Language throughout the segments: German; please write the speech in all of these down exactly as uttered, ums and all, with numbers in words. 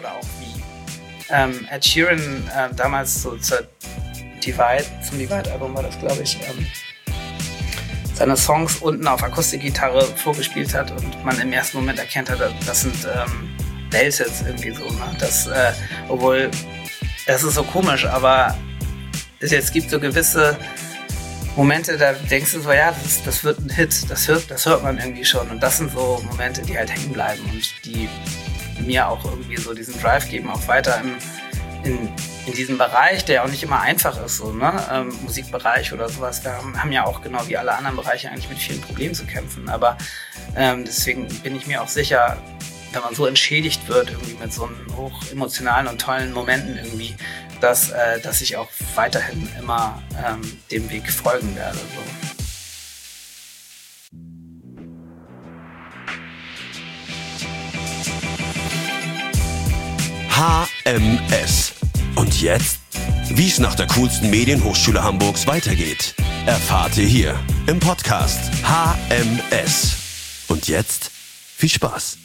oder auch wie ähm, Ed Sheeran äh, damals so zur Divide, zum Divide-Album war das, glaube ich, ähm, seine Songs unten auf Akustikgitarre vorgespielt hat und man im ersten Moment erkennt hat, das sind ähm, Bells-Hits irgendwie so. Ne? Das, äh, obwohl, das ist so komisch, aber es, es gibt so gewisse Momente, da denkst du so, ja, das, das wird ein Hit, das hört, das hört man irgendwie schon. Und das sind so Momente, die halt hängen bleiben und die mir auch irgendwie so diesen Drive geben, auch weiter im, in, in diesem Bereich, der auch nicht immer einfach ist, so, ne? Ähm, Musikbereich oder sowas, wir haben, haben ja auch genau wie alle anderen Bereiche eigentlich mit vielen Problemen zu kämpfen. Aber ähm, deswegen bin ich mir auch sicher, wenn man so entschädigt wird, irgendwie mit so einem hoch emotionalen und tollen Momenten irgendwie, dass, äh, dass ich auch weiterhin immer ähm, dem Weg folgen werde. So. H M S. Und jetzt? Wie es nach der coolsten Medienhochschule Hamburgs weitergeht, erfahrt ihr hier im Podcast H M S. Und jetzt viel Spaß.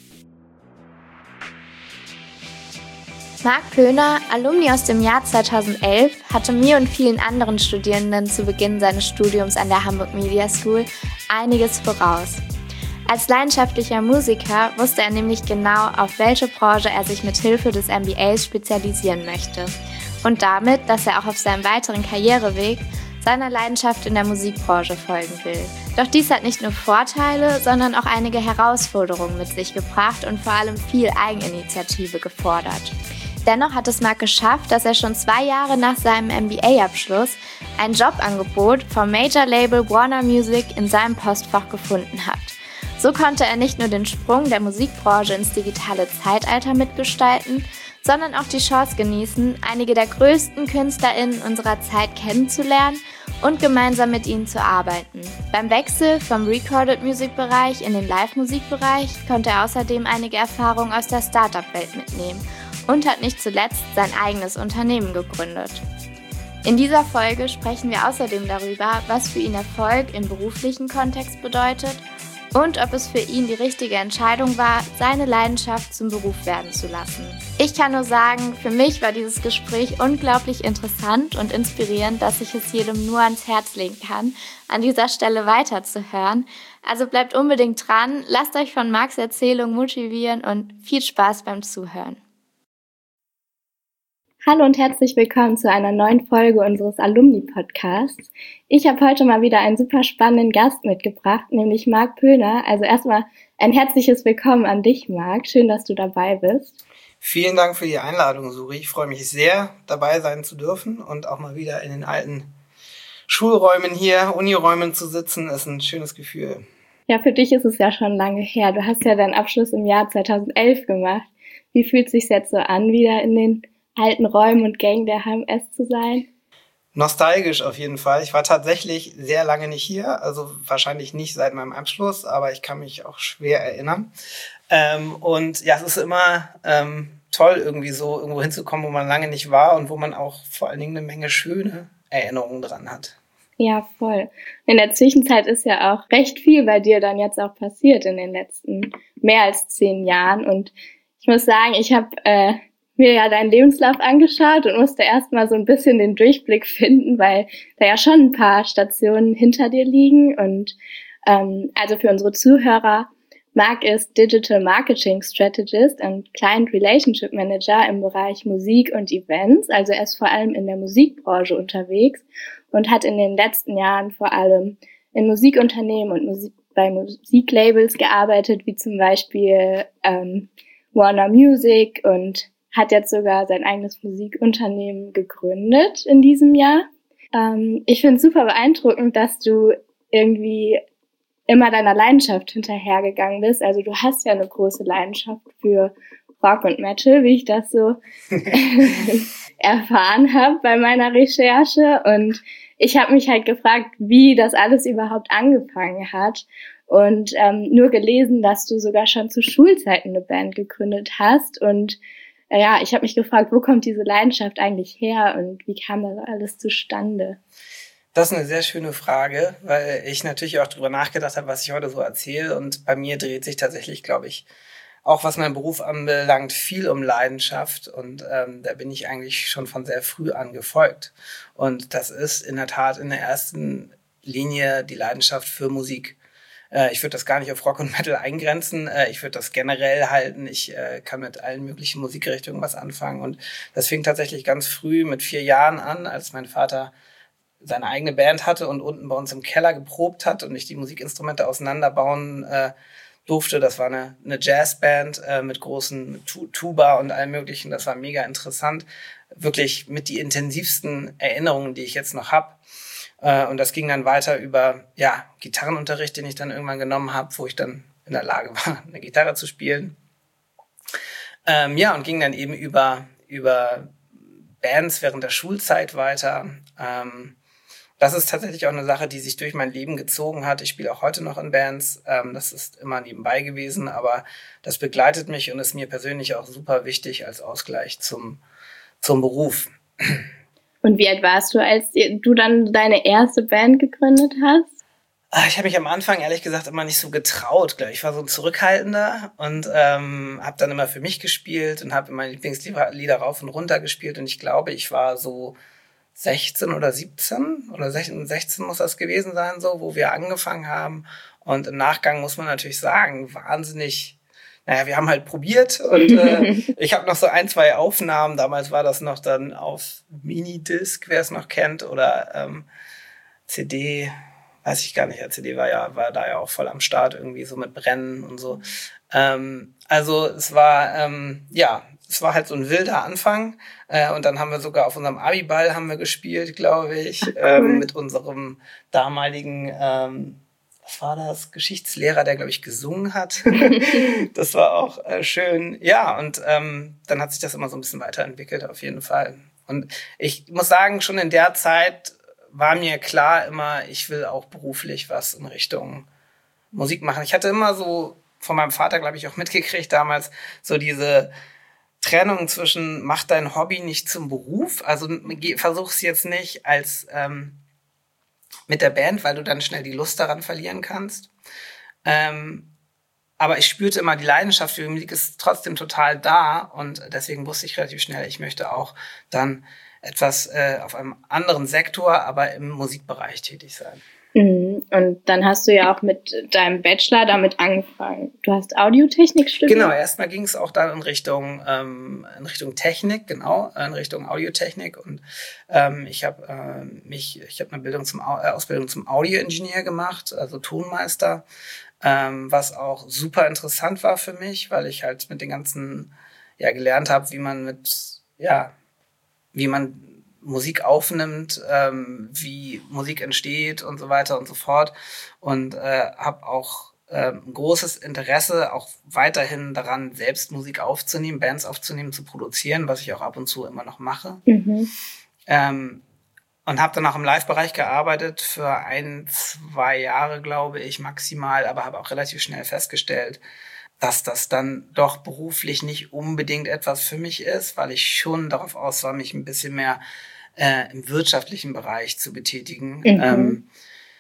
Marc Pöhner, Alumni aus dem Jahr zweitausendelf, hatte mir und vielen anderen Studierenden zu Beginn seines Studiums an der Hamburg Media School einiges voraus. Als leidenschaftlicher Musiker wusste er nämlich genau, auf welche Branche er sich mit Hilfe des M B As spezialisieren möchte. Und damit, dass er auch auf seinem weiteren Karriereweg seiner Leidenschaft in der Musikbranche folgen will. Doch dies hat nicht nur Vorteile, sondern auch einige Herausforderungen mit sich gebracht und vor allem viel Eigeninitiative gefordert. Dennoch hat es Marc geschafft, dass er schon zwei Jahre nach seinem M B A-Abschluss ein Jobangebot vom Major-Label Warner Music in seinem Postfach gefunden hat. So konnte er nicht nur den Sprung der Musikbranche ins digitale Zeitalter mitgestalten, sondern auch die Chance genießen, einige der größten KünstlerInnen unserer Zeit kennenzulernen und gemeinsam mit ihnen zu arbeiten. Beim Wechsel vom Recorded-Music-Bereich in den Live-Musik-Bereich konnte er außerdem einige Erfahrungen aus der Startup-Welt mitnehmen und hat nicht zuletzt sein eigenes Unternehmen gegründet. In dieser Folge sprechen wir außerdem darüber, was für ihn Erfolg im beruflichen Kontext bedeutet und ob es für ihn die richtige Entscheidung war, seine Leidenschaft zum Beruf werden zu lassen. Ich kann nur sagen, für mich war dieses Gespräch unglaublich interessant und inspirierend, dass ich es jedem nur ans Herz legen kann, an dieser Stelle weiterzuhören. Also bleibt unbedingt dran, lasst euch von Marcs Erzählung motivieren und viel Spaß beim Zuhören. Hallo und herzlich willkommen zu einer neuen Folge unseres Alumni-Podcasts. Ich habe heute mal wieder einen super spannenden Gast mitgebracht, nämlich Marc Pöhner. Also erstmal ein herzliches Willkommen an dich, Marc. Schön, dass du dabei bist. Vielen Dank für die Einladung, Suri. Ich freue mich sehr, dabei sein zu dürfen und auch mal wieder in den alten Schulräumen hier, Uniräumen zu sitzen, ist ein schönes Gefühl. Ja, für dich ist es ja schon lange her. Du hast ja deinen Abschluss im Jahr zweitausendelf gemacht. Wie fühlt es sich jetzt so an, wieder in den alten Räumen und Gängen der H M S zu sein? Nostalgisch auf jeden Fall. Ich war tatsächlich sehr lange nicht hier, also wahrscheinlich nicht seit meinem Abschluss, aber ich kann mich auch schwer erinnern. Ähm, und ja, es ist immer ähm, toll, irgendwie so irgendwo hinzukommen, wo man lange nicht war und wo man auch vor allen Dingen eine Menge schöne Erinnerungen dran hat. Ja, voll. In der Zwischenzeit ist ja auch recht viel bei dir dann jetzt auch passiert in den letzten mehr als zehn Jahren. Und ich muss sagen, ich habe äh, mir ja deinen Lebenslauf angeschaut und musste erstmal so ein bisschen den Durchblick finden, weil da ja schon ein paar Stationen hinter dir liegen. Und ähm, also für unsere Zuhörer, Marc ist Digital Marketing Strategist und Client Relationship Manager im Bereich Musik und Events. Also er ist vor allem in der Musikbranche unterwegs und hat in den letzten Jahren vor allem in Musikunternehmen und Musik, bei Musiklabels gearbeitet, wie zum Beispiel ähm, Warner Music, und hat jetzt sogar sein eigenes Musikunternehmen gegründet in diesem Jahr. Ähm, ich finde es super beeindruckend, dass du irgendwie immer deiner Leidenschaft hinterhergegangen bist. Also du hast ja eine große Leidenschaft für Rock und Metal, wie ich das so erfahren habe bei meiner Recherche. Und ich habe mich halt gefragt, wie das alles überhaupt angefangen hat. Und ähm, nur gelesen, dass du sogar schon zu Schulzeiten eine Band gegründet hast. Und äh, ja, ich habe mich gefragt, wo kommt diese Leidenschaft eigentlich her und wie kam das alles zustande? Das ist eine sehr schöne Frage, weil ich natürlich auch darüber nachgedacht habe, was ich heute so erzähle. Und bei mir dreht sich tatsächlich, glaube ich, auch was meinen Beruf anbelangt, viel um Leidenschaft und ähm, da bin ich eigentlich schon von sehr früh an gefolgt. Und das ist in der Tat in der ersten Linie die Leidenschaft für Musik. Äh, ich würde das gar nicht auf Rock und Metal eingrenzen. Äh, ich würde das generell halten. Ich äh, kann mit allen möglichen Musikrichtungen was anfangen. Und das fing tatsächlich ganz früh mit vier Jahren an, als mein Vater seine eigene Band hatte und unten bei uns im Keller geprobt hat und ich die Musikinstrumente auseinanderbauen äh, durfte. Das war eine, eine Jazzband äh, mit großen tu- Tuba und allem Möglichen. Das war mega interessant. Wirklich mit die intensivsten Erinnerungen, die ich jetzt noch habe. Äh, und das ging dann weiter über ja Gitarrenunterricht, den ich dann irgendwann genommen habe, wo ich dann in der Lage war, eine Gitarre zu spielen. Ähm, ja, und ging dann eben über, über Bands während der Schulzeit weiter. Ähm, Das ist tatsächlich auch eine Sache, die sich durch mein Leben gezogen hat. Ich spiele auch heute noch in Bands. Ähm, das ist immer nebenbei gewesen, aber das begleitet mich und ist mir persönlich auch super wichtig als Ausgleich zum, zum Beruf. Und wie alt warst du, als du dann deine erste Band gegründet hast? Ich habe mich am Anfang ehrlich gesagt immer nicht so getraut, glaube ich. Ich war so ein Zurückhaltender und ähm, habe dann immer für mich gespielt und habe meine Lieblingslieder rauf und runter gespielt. Und ich glaube, ich war so sechzehn oder siebzehn oder sechzehn muss das gewesen sein, so, wo wir angefangen haben. Und im Nachgang muss man natürlich sagen, wahnsinnig, naja, wir haben halt probiert und äh, ich habe noch so ein, zwei Aufnahmen. Damals war das noch dann auf Minidisc, wer es noch kennt, oder ähm, C D, weiß ich gar nicht. Ja, C D war ja, war da ja auch voll am Start, irgendwie so mit Brennen und so. Ähm, also es war, ähm, ja, es war halt so ein wilder Anfang äh, und dann haben wir sogar auf unserem Abiball haben wir gespielt, glaube ich, Ach, cool. ähm, mit unserem damaligen, ähm, was war das, Geschichtslehrer, der, glaube ich, gesungen hat. Das war auch äh, schön. Ja, und ähm, dann hat sich das immer so ein bisschen weiterentwickelt, auf jeden Fall. Und ich muss sagen, schon in der Zeit war mir klar immer, ich will auch beruflich was in Richtung Musik machen. Ich hatte immer so von meinem Vater, glaube ich, auch mitgekriegt damals, so diese Trennung zwischen mach dein Hobby nicht zum Beruf, also versuch's jetzt nicht als ähm, mit der Band, weil du dann schnell die Lust daran verlieren kannst. Ähm, aber ich spürte immer, die Leidenschaft für die Musik ist trotzdem total da und deswegen wusste ich relativ schnell, ich möchte auch dann etwas äh, auf einem anderen Sektor, aber im Musikbereich tätig sein. Und dann hast du ja auch mit deinem Bachelor damit angefangen. Du hast Audiotechnik studiert? Genau, erstmal ging es auch dann in Richtung ähm, in Richtung Technik, genau, in Richtung Audiotechnik. Und ähm, ich habe äh, mich, ich habe eine Bildung zum äh, Ausbildung zum Audioingenieur gemacht, also Tonmeister, ähm, was auch super interessant war für mich, weil ich halt mit den ganzen ja gelernt habe, wie man mit ja wie man Musik aufnimmt, ähm, wie Musik entsteht und so weiter und so fort. Und äh, habe auch äh, ein großes Interesse auch weiterhin daran, selbst Musik aufzunehmen, Bands aufzunehmen, zu produzieren, was ich auch ab und zu immer noch mache. Mhm. Ähm, und habe dann auch im Live-Bereich gearbeitet für ein, zwei Jahre, glaube ich, maximal, aber habe auch relativ schnell festgestellt, dass das dann doch beruflich nicht unbedingt etwas für mich ist, weil ich schon darauf aus war, mich ein bisschen mehr äh, im wirtschaftlichen Bereich zu betätigen. Mhm. Ähm,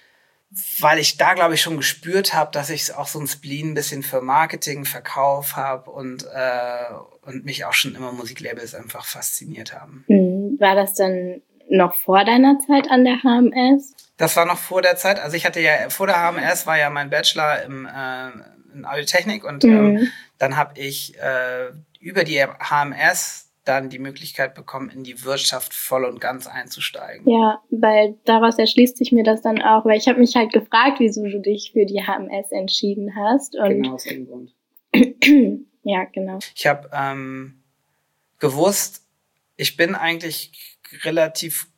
weil ich da, glaube ich, schon gespürt habe, dass ich auch so ein Spleen ein bisschen für Marketing, Verkauf habe und, äh, und mich auch schon immer Musiklabels einfach fasziniert haben. Mhm. War das dann noch vor deiner Zeit an der H M S? Das war noch vor der Zeit. Also ich hatte ja, vor der H M S war ja mein Bachelor im äh, in Audiotechnik und mhm. ähm, dann habe ich äh, über die H M S dann die Möglichkeit bekommen, in die Wirtschaft voll und ganz einzusteigen. Ja, weil daraus erschließt sich mir das dann auch, weil ich habe mich halt gefragt, wieso du dich für die H M S entschieden hast. Und genau aus dem Grund. Ja, genau. Ich habe ähm, gewusst, ich bin eigentlich relativ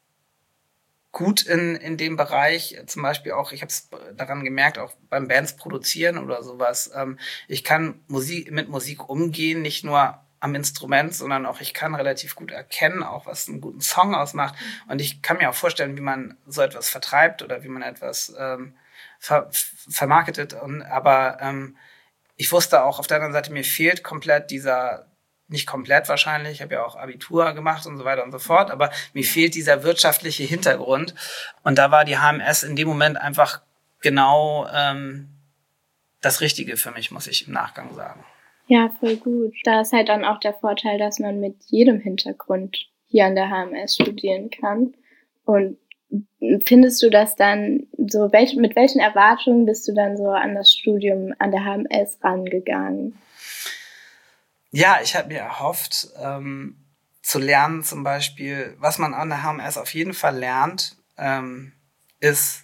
gut in in dem Bereich, zum Beispiel auch, ich habe es daran gemerkt, auch beim Bands produzieren oder sowas. Ähm, ich kann Musik mit Musik umgehen, nicht nur am Instrument, sondern auch ich kann relativ gut erkennen, auch was einen guten Song ausmacht. Und ich kann mir auch vorstellen, wie man so etwas vertreibt oder wie man etwas ähm, ver- vermarketet. Und, aber ähm, ich wusste auch auf der anderen Seite, mir fehlt komplett dieser, nicht komplett wahrscheinlich, ich habe ja auch Abitur gemacht und so weiter und so fort, aber mir fehlt dieser wirtschaftliche Hintergrund. Und da war die H M S in dem Moment einfach genau ähm, das Richtige für mich, muss ich im Nachgang sagen. Ja, voll gut. Da ist halt dann auch der Vorteil, dass man mit jedem Hintergrund hier an der H M S studieren kann. Und findest du das dann so, welch, mit welchen Erwartungen bist du dann so an das Studium an der H M S rangegangen? Ja, ich habe mir erhofft, ähm, zu lernen zum Beispiel, was man an der H M S auf jeden Fall lernt, ähm, ist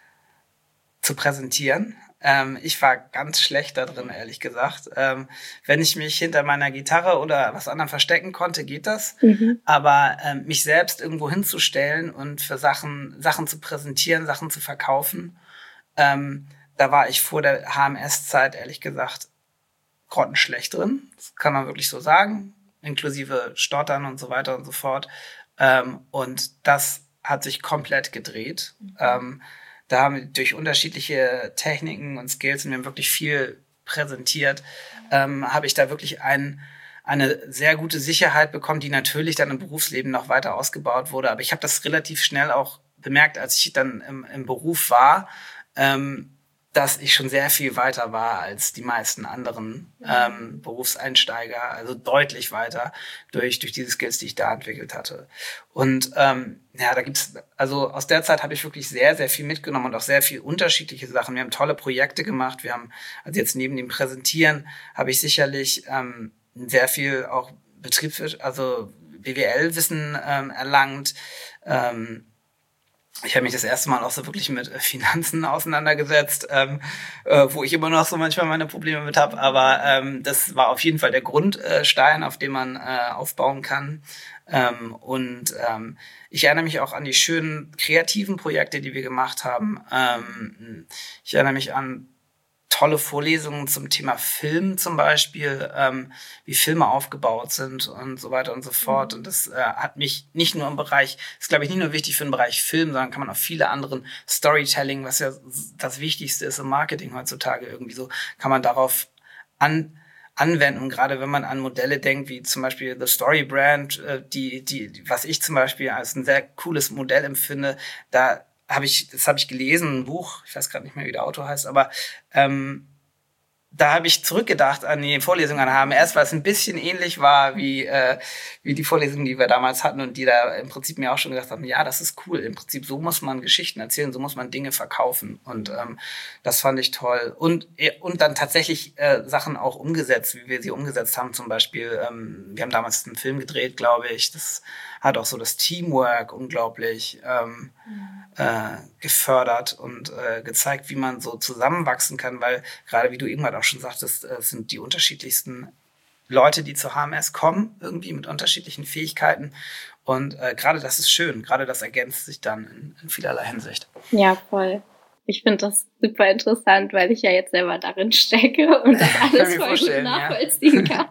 zu präsentieren. Ähm, ich war ganz schlecht da drin, ehrlich gesagt. Ähm, wenn ich mich hinter meiner Gitarre oder was anderem verstecken konnte, geht das. Mhm. Aber ähm, mich selbst irgendwo hinzustellen und für Sachen, Sachen zu präsentieren, Sachen zu verkaufen, ähm, da war ich vor der H M S-Zeit, ehrlich gesagt, grottenschlecht drin. Das kann man wirklich so sagen. Inklusive Stottern und so weiter und so fort. Ähm, und das hat sich komplett gedreht. Mhm. Ähm, Da haben wir durch unterschiedliche Techniken und Skills, und wir haben wirklich viel präsentiert, ähm, habe ich da wirklich ein, eine sehr gute Sicherheit bekommen, die natürlich dann im Berufsleben noch weiter ausgebaut wurde. Aber ich habe das relativ schnell auch bemerkt, als ich dann im, im Beruf war, ähm, dass ich schon sehr viel weiter war als die meisten anderen ähm, Berufseinsteiger, also deutlich weiter durch durch diese Skills, die ich da entwickelt hatte. Und ähm, ja, da gibt's, also aus der Zeit habe ich wirklich sehr, sehr viel mitgenommen und auch sehr viel unterschiedliche Sachen. Wir haben tolle Projekte gemacht. Wir haben, also jetzt neben dem Präsentieren, habe ich sicherlich ähm, sehr viel auch Betriebswirt, also B W L-Wissen ähm, erlangt. Ähm, Ich habe mich das erste Mal auch so wirklich mit Finanzen auseinandergesetzt, ähm, äh, wo ich immer noch so manchmal meine Probleme mit habe. Aber ähm, das war auf jeden Fall der Grundstein, auf dem man äh, aufbauen kann. Ähm, und ähm, ich erinnere mich auch an die schönen kreativen Projekte, die wir gemacht haben. Ähm, ich erinnere mich an tolle Vorlesungen zum Thema Film zum Beispiel, ähm, wie Filme aufgebaut sind und so weiter und so fort. Und das äh, hat mich nicht nur im Bereich, ist glaube ich nicht nur wichtig für den Bereich Film, sondern kann man auf viele anderen Storytelling, was ja das Wichtigste ist im Marketing heutzutage irgendwie so, kann man darauf an anwenden. Und gerade wenn man an Modelle denkt, wie zum Beispiel The Story Brand, äh, die, die, die, was ich zum Beispiel als ein sehr cooles Modell empfinde, da habe ich, das habe ich gelesen, ein Buch, ich weiß gerade nicht mehr, wie der Autor heißt, aber ähm, da habe ich zurückgedacht an die Vorlesung an der H M S, weil es ein bisschen ähnlich war wie äh, wie die Vorlesungen, die wir damals hatten und die da im Prinzip mir auch schon gesagt haben, ja, das ist cool, im Prinzip so muss man Geschichten erzählen, so muss man Dinge verkaufen und ähm, das fand ich toll. Und und dann tatsächlich äh, Sachen auch umgesetzt, wie wir sie umgesetzt haben, zum Beispiel, ähm, wir haben damals einen Film gedreht, glaube ich, das hat auch so das Teamwork unglaublich ähm, äh, gefördert und äh, gezeigt, wie man so zusammenwachsen kann, weil gerade wie du irgendwann auch schon sagtest, es sind die unterschiedlichsten Leute, die zur H M S kommen, irgendwie mit unterschiedlichen Fähigkeiten. Und äh, gerade das ist schön, gerade das ergänzt sich dann in, in vielerlei Hinsicht. Ja, voll. Ich finde das super interessant, weil ich ja jetzt selber darin stecke und das alles voll gut nachvollziehen ja. kann.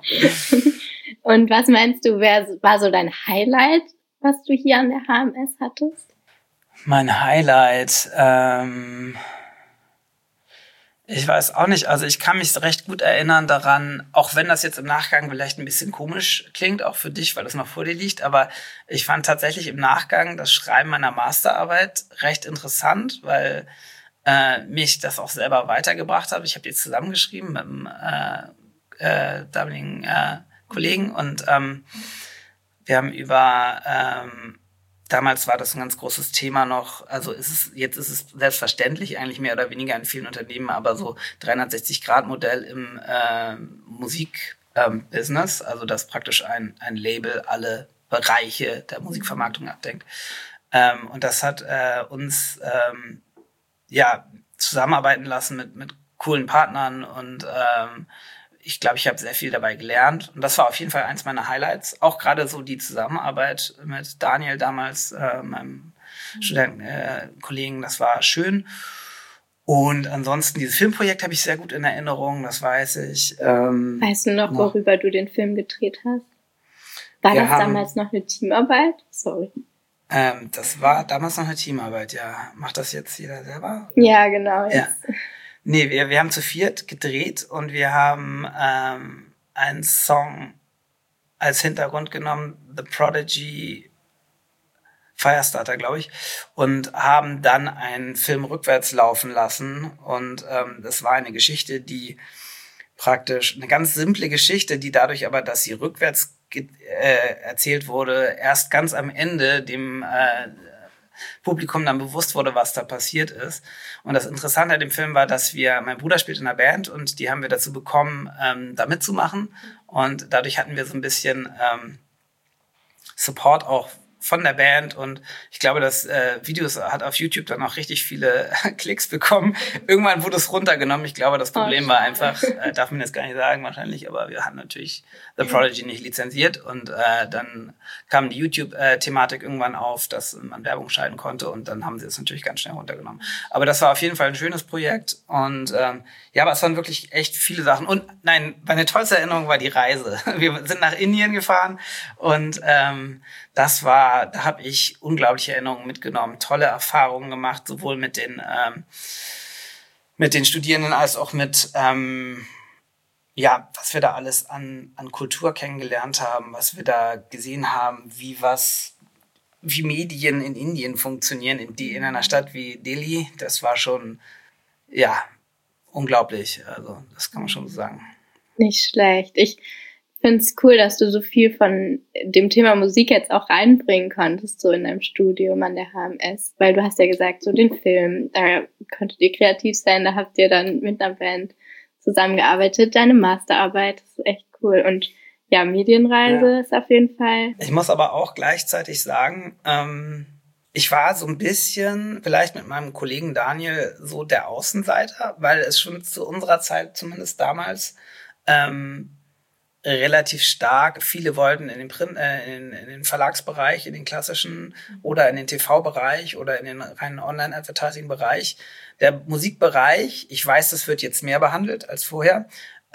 Und was meinst du, wer war so dein Highlight, was du hier an der H M S hattest? Mein Highlight, ähm, ich weiß auch nicht, also ich kann mich recht gut erinnern daran, auch wenn das jetzt im Nachgang vielleicht ein bisschen komisch klingt, auch für dich, weil das noch vor dir liegt, aber ich fand tatsächlich im Nachgang das Schreiben meiner Masterarbeit recht interessant, weil äh, mich das auch selber weitergebracht hat. Ich habe die zusammengeschrieben mit einem äh, äh, damaligen äh, Kollegen und ähm, wir haben über ähm, damals war das ein ganz großes Thema noch, also ist es, jetzt ist es selbstverständlich eigentlich mehr oder weniger in vielen Unternehmen, aber so dreihundertsechzig Grad Modell im äh, Musikbusiness, ähm, also dass praktisch ein, ein Label alle Bereiche der Musikvermarktung abdenkt. Ähm, und das hat äh, uns ähm, ja zusammenarbeiten lassen mit, mit coolen Partnern und ähm, ich glaube, ich habe sehr viel dabei gelernt. Und das war auf jeden Fall eins meiner Highlights. Auch gerade so die Zusammenarbeit mit Daniel damals, äh, meinem mhm. Studentenkollegen, äh, das war schön. Und ansonsten, dieses Filmprojekt habe ich sehr gut in Erinnerung, das weiß ich. Ähm, weißt du noch, noch, worüber du den Film gedreht hast? War das haben, damals noch eine Teamarbeit? Sorry. Ähm, das war damals noch eine Teamarbeit, ja. Macht das jetzt jeder selber? Ja, genau. Ja. Nee, wir, wir haben zu viert gedreht und wir haben ähm, einen Song als Hintergrund genommen, The Prodigy, Firestarter, glaube ich, und haben dann einen Film rückwärts laufen lassen. Und ähm, das war eine Geschichte, die praktisch eine ganz simple Geschichte, die dadurch aber, dass sie rückwärts ge- äh, erzählt wurde, erst ganz am Ende dem äh, Publikum dann bewusst wurde, was da passiert ist. Und das Interessante an dem Film war, dass wir, mein Bruder spielt in einer Band und die haben wir dazu bekommen, ähm, da mitzumachen. Und dadurch hatten wir so ein bisschen ähm, Support auch von der Band und ich glaube, das äh, Video hat auf YouTube dann auch richtig viele Klicks bekommen. Irgendwann wurde es runtergenommen. Ich glaube, das Problem war einfach, äh, darf man jetzt gar nicht sagen wahrscheinlich, aber wir hatten natürlich The Prodigy nicht lizenziert und äh, dann kam die YouTube-Thematik irgendwann auf, dass man Werbung schalten konnte und dann haben sie es natürlich ganz schnell runtergenommen. Aber das war auf jeden Fall ein schönes Projekt und ähm, ja, aber es waren wirklich echt viele Sachen. Und nein, meine tollste Erinnerung war die Reise. Wir sind nach Indien gefahren und ähm, das war, da habe ich unglaubliche Erinnerungen mitgenommen, tolle Erfahrungen gemacht, sowohl mit den ähm, mit den Studierenden als auch mit ähm, ja, was wir da alles an an Kultur kennengelernt haben, was wir da gesehen haben, wie was wie Medien in Indien funktionieren, in die in einer Stadt wie Delhi. Das war schon ja unglaublich. Also das kann man schon so sagen. Nicht schlecht. Ich finde es cool, dass du so viel von dem Thema Musik jetzt auch reinbringen konntest, so in deinem Studium an der H M S, weil du hast ja gesagt, so den Film, da konntet ihr kreativ sein, da habt ihr dann mit einer Band zusammengearbeitet, deine Masterarbeit, das ist echt cool und ja, Medienreise ja. ist auf jeden Fall. Ich muss aber auch gleichzeitig sagen, ähm, ich war so ein bisschen, vielleicht mit meinem Kollegen Daniel, so der Außenseiter, weil es schon zu unserer Zeit, zumindest damals, ähm, relativ stark, viele wollten in den Print, äh, in, in den Verlagsbereich, in den klassischen oder in den T V-Bereich oder in den reinen Online-Advertising-Bereich. Der Musikbereich, ich weiß, das wird jetzt mehr behandelt als vorher.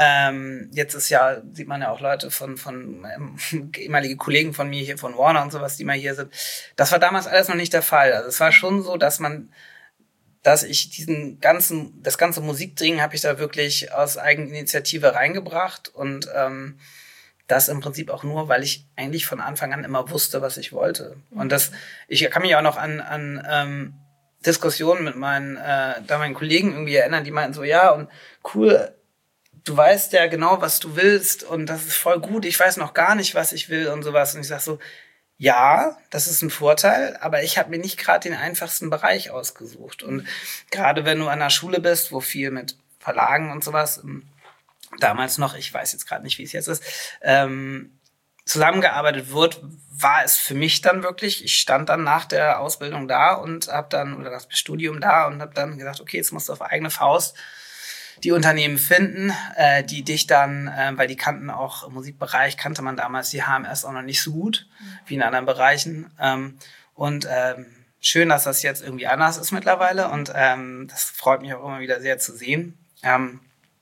Ähm, jetzt ist ja, sieht man ja auch Leute von, von ähm, ehemalige Kollegen von mir hier, von Warner und sowas, die mal hier sind. Das war damals alles noch nicht der Fall. Also es war schon so, dass man dass ich diesen ganzen, das ganze Musikding habe ich da wirklich aus Eigeninitiative reingebracht und ähm, das im Prinzip auch nur, weil ich eigentlich von Anfang an immer wusste, was ich wollte. Und das, ich kann mich auch noch an, an ähm, Diskussionen mit meinen, äh, da meinen Kollegen irgendwie erinnern, die meinten so, ja und cool, du weißt ja genau, was du willst und das ist voll gut, ich weiß noch gar nicht, was ich will und sowas. Und ich sag so, ja, das ist ein Vorteil, aber ich habe mir nicht gerade den einfachsten Bereich ausgesucht. Und gerade wenn du an der Schule bist, wo viel mit Verlagen und sowas, damals noch, ich weiß jetzt gerade nicht, wie es jetzt ist, ähm, zusammengearbeitet wird, war es für mich dann wirklich, ich stand dann nach der Ausbildung da und habe dann, oder das Studium da und habe dann gesagt, okay, jetzt musst du auf eigene Faust die Unternehmen finden, äh, die dich dann, äh, weil die kannten auch, im Musikbereich kannte man damals die H M S auch noch nicht so gut wie in anderen Bereichen. Ähm, und ähm, schön, dass das jetzt irgendwie anders ist mittlerweile und ähm, das freut mich auch immer wieder sehr zu sehen. Ähm,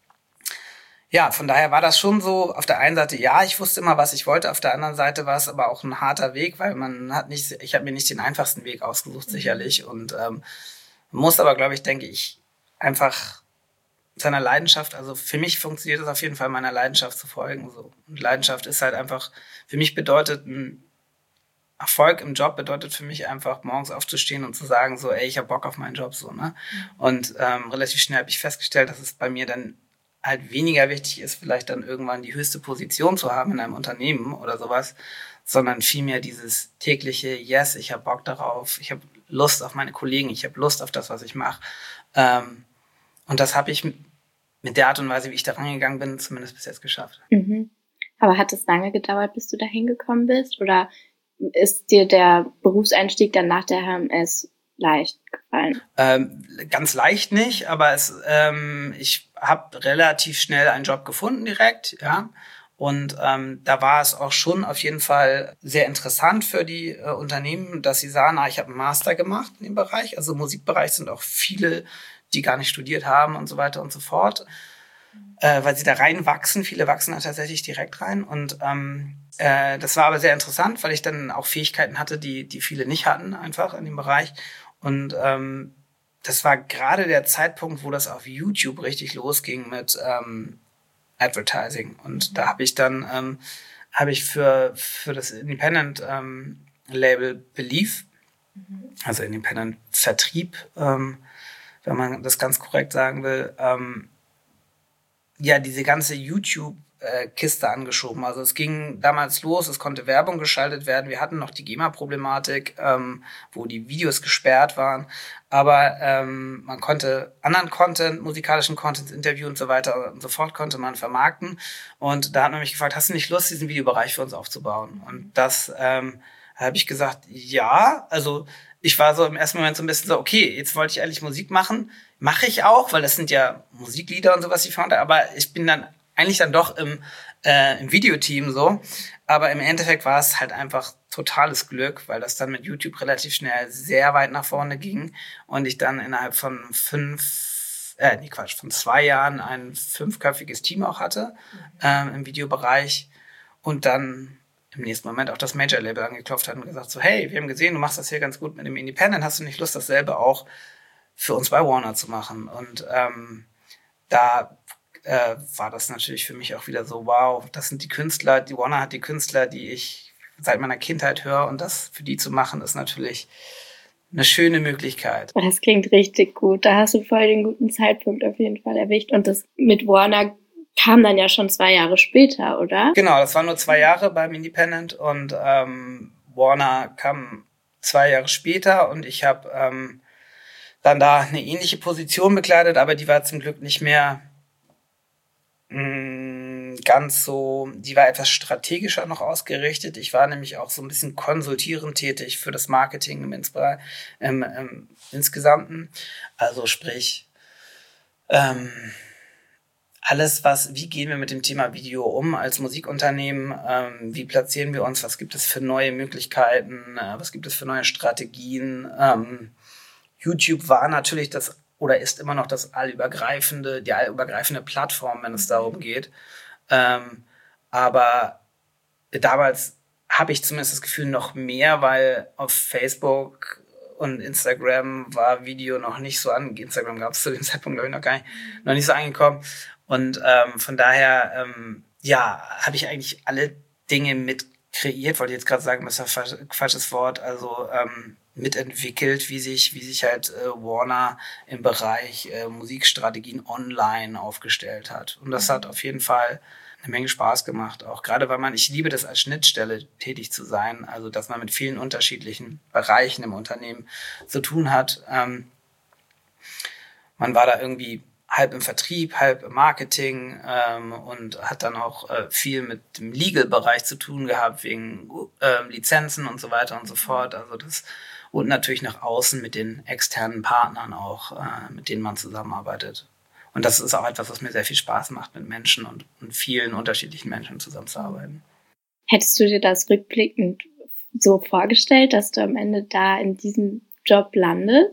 ja, von daher war das schon so, auf der einen Seite, ja, ich wusste immer, was ich wollte, auf der anderen Seite war es aber auch ein harter Weg, weil man hat nicht, ich habe mir nicht den einfachsten Weg ausgesucht, sicherlich. Und ähm, muss aber, glaube ich, denke ich, einfach seiner Leidenschaft, also für mich funktioniert es auf jeden Fall, meiner Leidenschaft zu folgen. So. Und Leidenschaft ist halt einfach, für mich bedeutet ein Erfolg im Job bedeutet für mich einfach, morgens aufzustehen und zu sagen, so, ey, ich hab Bock auf meinen Job, so, ne? Mhm. Und ähm, relativ schnell habe ich festgestellt, dass es bei mir dann halt weniger wichtig ist, vielleicht dann irgendwann die höchste Position zu haben in einem Unternehmen oder sowas, sondern vielmehr dieses tägliche, yes, ich hab Bock darauf, ich habe Lust auf meine Kollegen, ich habe Lust auf das, was ich mache. Ähm, Und das habe ich mit der Art und Weise, wie ich da rangegangen bin, zumindest bis jetzt geschafft. Mhm. Aber hat es lange gedauert, bis du da hingekommen bist? Oder ist dir der Berufseinstieg dann nach der H M S leicht gefallen? Ähm, ganz leicht nicht, aber es, ähm, ich habe relativ schnell einen Job gefunden direkt, ja. Und ähm, da war es auch schon auf jeden Fall sehr interessant für die äh, Unternehmen, dass sie sahen, ah, ich habe einen Master gemacht in dem Bereich. Also im Musikbereich sind auch viele, die gar nicht studiert haben und so weiter und so fort, äh, weil sie da reinwachsen. Viele wachsen da tatsächlich direkt rein. Und ähm, äh, das war aber sehr interessant, weil ich dann auch Fähigkeiten hatte, die die viele nicht hatten, einfach in dem Bereich. Und ähm, das war gerade der Zeitpunkt, wo das auf YouTube richtig losging mit ähm, Advertising. Und da habe ich dann ähm, habe ich für für das Independent ähm, Label Believe, mhm. also Independent Vertrieb, ähm, wenn man das ganz korrekt sagen will, ähm, ja diese ganze YouTube-Kiste angeschoben. Also es ging damals los, es konnte Werbung geschaltet werden. Wir hatten noch die GEMA-Problematik, ähm, wo die Videos gesperrt waren. Aber ähm, man konnte anderen Content, musikalischen Content, Interview und so weiter und so fort konnte man vermarkten. Und da hat man mich gefragt, hast du nicht Lust, diesen Videobereich für uns aufzubauen? Und das ähm, habe ich gesagt, ja. Also ich war so im ersten Moment so ein bisschen so, okay, jetzt wollte ich eigentlich Musik machen. Mache ich auch, weil das sind ja Musiklieder und sowas, die fand. Aber ich bin dann eigentlich dann doch im, äh, im Videoteam so. Aber im Endeffekt war es halt einfach totales Glück, weil das dann mit YouTube relativ schnell sehr weit nach vorne ging und ich dann innerhalb von fünf, äh, nee Quatsch, von zwei Jahren ein fünfköpfiges Team auch hatte ähm, im Videobereich und dann im nächsten Moment auch das Major-Label angeklopft hat und gesagt so, hey, wir haben gesehen, du machst das hier ganz gut mit dem Independent, hast du nicht Lust, dasselbe auch für uns bei Warner zu machen? Und ähm, da äh, war das natürlich für mich auch wieder so, wow, das sind die Künstler, die Warner hat die Künstler, die ich seit meiner Kindheit höre und das für die zu machen, ist natürlich eine schöne Möglichkeit. Das klingt richtig gut. Da hast du voll den guten Zeitpunkt auf jeden Fall erwischt. Und das mit Warner kam dann ja schon zwei Jahre später, oder? Genau, das waren nur zwei Jahre beim Independent und ähm, Warner kam zwei Jahre später und ich habe ähm, dann da eine ähnliche Position bekleidet, aber die war zum Glück nicht mehr mh, ganz so, die war etwas strategischer noch ausgerichtet. Ich war nämlich auch so ein bisschen konsultierend tätig für das Marketing im, Inspira- im, im Insgesamten. Also sprich, ähm, alles, was, wie gehen wir mit dem Thema Video um als Musikunternehmen, ähm, wie platzieren wir uns, was gibt es für neue Möglichkeiten, äh, was gibt es für neue Strategien. Ähm, YouTube war natürlich das, oder ist immer noch das allübergreifende, die allübergreifende Plattform, wenn es darum geht. Ähm, aber damals habe ich zumindest das Gefühl noch mehr, weil auf Facebook und Instagram war Video noch nicht so an, Instagram gab es zu dem Zeitpunkt, glaube ich, noch gar nicht, noch nicht so angekommen. Und ähm, von daher, ähm, ja, habe ich eigentlich alle Dinge mit kreiert, wollte ich jetzt gerade sagen, das ist ein falsches Wort, also ähm, mitentwickelt, wie sich, wie sich halt äh, Warner im Bereich äh, Musikstrategien online aufgestellt hat. Und das hat auf jeden Fall eine Menge Spaß gemacht, auch gerade weil man, ich liebe das als Schnittstelle tätig zu sein, also dass man mit vielen unterschiedlichen Bereichen im Unternehmen zu tun hat. Ähm, man war da irgendwie halb im Vertrieb, halb im Marketing ähm, und hat dann auch äh, viel mit dem Legal-Bereich zu tun gehabt, wegen äh, Lizenzen und so weiter und so fort. Also das und natürlich nach außen mit den externen Partnern auch, äh, mit denen man zusammenarbeitet. Und das ist auch etwas, was mir sehr viel Spaß macht, mit Menschen und, und vielen unterschiedlichen Menschen zusammenzuarbeiten. Hättest du dir das rückblickend so vorgestellt, dass du am Ende da in diesem Job landest?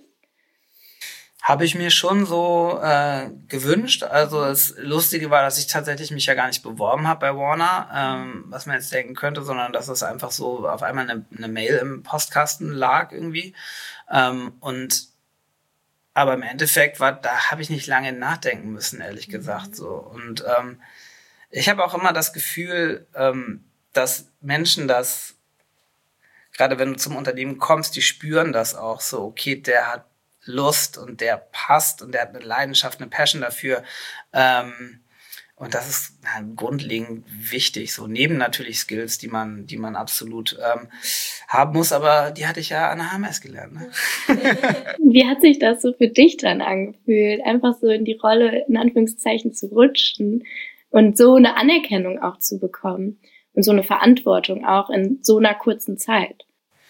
Habe ich mir schon so äh, gewünscht. Also das Lustige war, dass ich tatsächlich mich ja gar nicht beworben habe bei Warner, ähm, was man jetzt denken könnte, sondern dass es einfach so auf einmal eine, eine Mail im Postkasten lag irgendwie. Ähm, und aber im Endeffekt war, da habe ich nicht lange nachdenken müssen, ehrlich gesagt. So. Und ähm, ich habe auch immer das Gefühl, ähm, dass Menschen das, gerade wenn du zum Unternehmen kommst, die spüren das auch so, okay, der hat Lust und der passt und der hat eine Leidenschaft, eine Passion dafür. Ähm, und das ist ja, grundlegend wichtig, so neben natürlich Skills, die man, die man absolut ähm, haben muss, aber die hatte ich ja an der H M S gelernt. Ne? Wie hat sich das so für dich dann angefühlt, einfach so in die Rolle, in Anführungszeichen, zu rutschen und so eine Anerkennung auch zu bekommen und so eine Verantwortung auch in so einer kurzen Zeit?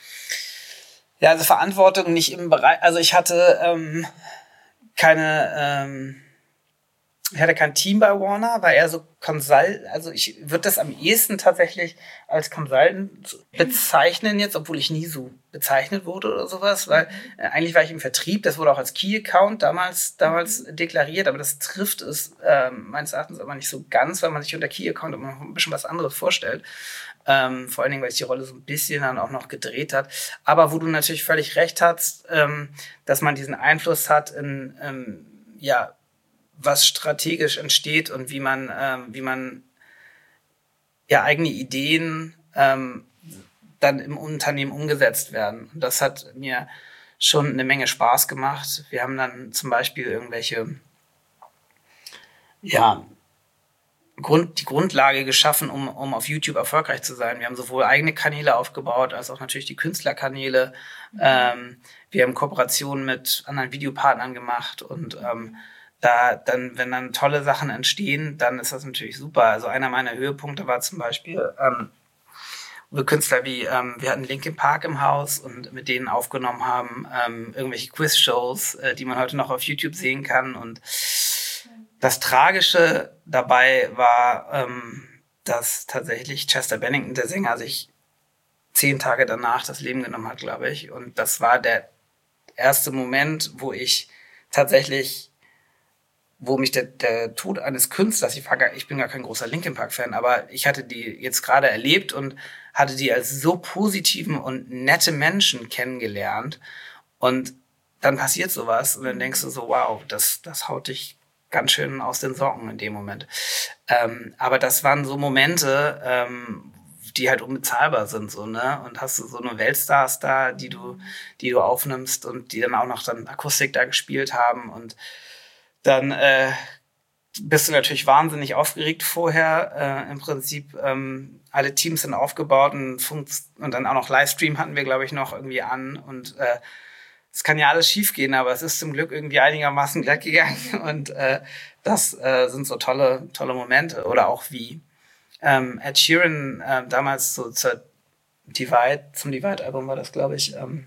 Ja, also Verantwortung nicht im Bereich, also ich hatte ähm, keine, ähm, ich hatte kein Team bei Warner, war eher so Consult, also ich würde das am ehesten tatsächlich als Consultant bezeichnen jetzt, obwohl ich nie so bezeichnet wurde oder sowas, weil äh, eigentlich war ich im Vertrieb, das wurde auch als Key Account damals damals deklariert, aber das trifft es äh, meines Erachtens aber nicht so ganz, weil man sich unter Key Account immer noch ein bisschen was anderes vorstellt. Ähm, vor allen Dingen, weil sich die Rolle so ein bisschen dann auch noch gedreht hat. Aber wo du natürlich völlig recht hast, ähm, dass man diesen Einfluss hat in, ähm, ja, was strategisch entsteht und wie man, ähm, wie man ja eigene Ideen ähm, dann im Unternehmen umgesetzt werden. Und das hat mir schon eine Menge Spaß gemacht. Wir haben dann zum Beispiel irgendwelche, ja, Grund, die Grundlage geschaffen, um, um auf YouTube erfolgreich zu sein. Wir haben sowohl eigene Kanäle aufgebaut, als auch natürlich die Künstlerkanäle. Mhm. Ähm, wir haben Kooperationen mit anderen Videopartnern gemacht und ähm, da dann, wenn dann tolle Sachen entstehen, dann ist das natürlich super. Also einer meiner Höhepunkte war zum Beispiel ähm, wir Künstler wie, ähm, wir hatten Linkin Park im Haus und mit denen aufgenommen haben, ähm, irgendwelche Quiz-Shows, äh, die man heute noch auf YouTube sehen kann. Und das Tragische dabei war, ähm, dass tatsächlich Chester Bennington, der Sänger, sich zehn Tage danach das Leben genommen hat, glaube ich. Und das war der erste Moment, wo ich tatsächlich wo mich der, der Tod eines Künstlers, ich, war gar, ich bin gar kein großer Linkin Park-Fan, aber ich hatte die jetzt gerade erlebt und hatte die als so positiven und nette Menschen kennengelernt. Und dann passiert sowas und dann denkst du so, wow, das, das haut dich ganz schön aus den Socken in dem Moment. Ähm, aber das waren so Momente, ähm, die halt unbezahlbar sind, so, ne? Und hast du so eine Weltstars da, die du, die du aufnimmst und die dann auch noch dann Akustik da gespielt haben und dann äh, bist du natürlich wahnsinnig aufgeregt vorher. Äh, Im Prinzip ähm, alle Teams sind aufgebaut und, funkt- und dann auch noch Livestream hatten wir, glaube ich, noch irgendwie an. Und äh, es kann ja alles schief gehen, aber es ist zum Glück irgendwie einigermaßen glatt gegangen. Und äh, das äh, sind so tolle, tolle Momente. Oder auch wie ähm, Ed Sheeran äh, damals so zur Divide, zum Divide-Album war das, glaube ich, ähm,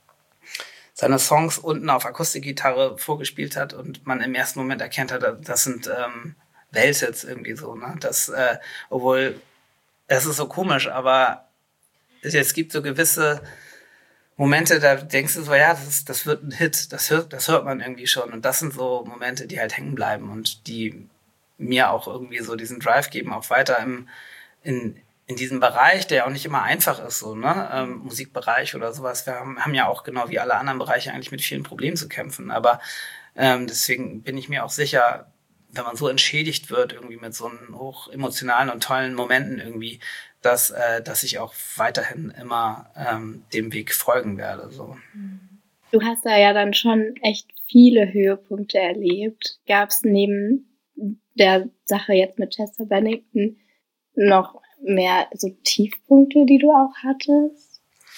seine Songs unten auf Akustikgitarre vorgespielt hat und man im ersten Moment erkennt hat, das sind ähm, Welthits irgendwie so, ne? Das, äh, obwohl, das ist so komisch, aber es, es gibt so gewisse Momente, da denkst du so, ja, das, ist, das wird ein Hit, das hört, das hört man irgendwie schon. Und das sind so Momente, die halt hängen bleiben und die mir auch irgendwie so diesen Drive geben, auch weiter im, in, in diesem Bereich, der auch nicht immer einfach ist, so, ne, ähm, Musikbereich oder sowas. Wir haben, haben ja auch genau wie alle anderen Bereiche eigentlich mit vielen Problemen zu kämpfen. Aber ähm, deswegen bin ich mir auch sicher, wenn man so entschädigt wird, irgendwie mit so einen hoch emotionalen und tollen Momenten irgendwie, dass, äh, dass ich auch weiterhin immer ähm, dem Weg folgen werde. So. Du hast da ja dann schon echt viele Höhepunkte erlebt. Gab es neben der Sache jetzt mit Chester Bennington noch mehr so Tiefpunkte, die du auch hattest?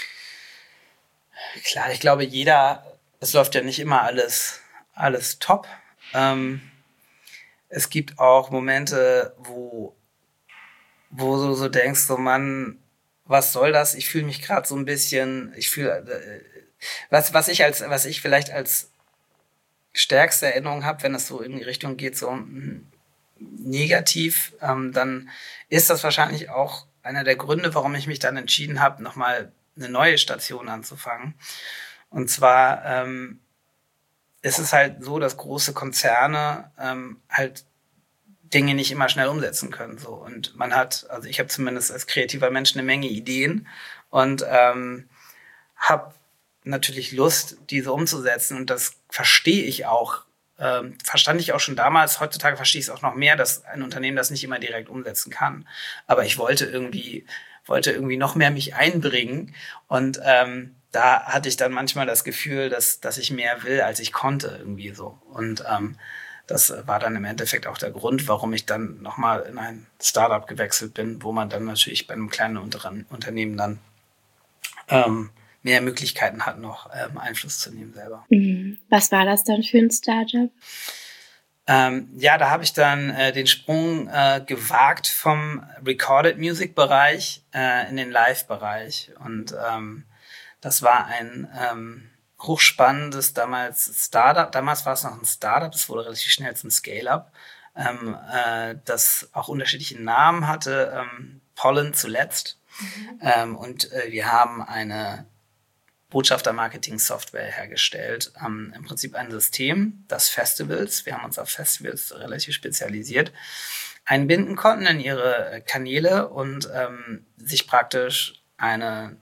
Klar, ich glaube, jeder, es läuft ja nicht immer alles, alles top. Ähm, es gibt auch Momente, wo, wo du so denkst, so Mann, was soll das? Ich fühle mich gerade so ein bisschen, ich fühle, äh, was, was ich als, was ich vielleicht als stärkste Erinnerung habe, wenn es so in die Richtung geht, so mh, negativ, ähm, dann ist das wahrscheinlich auch einer der Gründe, warum ich mich dann entschieden habe, nochmal eine neue Station anzufangen. Und zwar ähm, ist es halt so, dass große Konzerne ähm, halt Dinge nicht immer schnell umsetzen können. So. Und man hat, also ich habe zumindest als kreativer Mensch eine Menge Ideen und ähm, habe natürlich Lust, diese umzusetzen. Und das verstehe ich auch. Ähm, verstand ich auch schon damals. Heutzutage verstehe ich es auch noch mehr, dass ein Unternehmen das nicht immer direkt umsetzen kann. Aber ich wollte irgendwie, wollte irgendwie noch mehr mich einbringen. Und ähm, da hatte ich dann manchmal das Gefühl, dass, dass ich mehr will, als ich konnte irgendwie so. Und ähm, das war dann im Endeffekt auch der Grund, warum ich dann nochmal in ein Startup gewechselt bin, wo man dann natürlich bei einem kleinen Unternehmen dann ähm, mehr Möglichkeiten hat, noch ähm, Einfluss zu nehmen selber. Was war das dann für ein Startup? Ähm, ja, da habe ich dann äh, den Sprung äh, gewagt vom Recorded Music Bereich äh, in den Live-Bereich. Und ähm, das war ein ähm, hochspannendes damals Startup. Damals war es noch ein Startup, es wurde relativ schnell zum Scale-Up, ähm, äh, das auch unterschiedliche Namen hatte. Ähm, Pollen zuletzt. Mhm. Ähm, und äh, wir haben eine Botschafter-Marketing-Software hergestellt. Ähm, Im Prinzip ein System, das Festivals, wir haben uns auf Festivals relativ spezialisiert, einbinden konnten in ihre Kanäle und ähm, sich praktisch eine,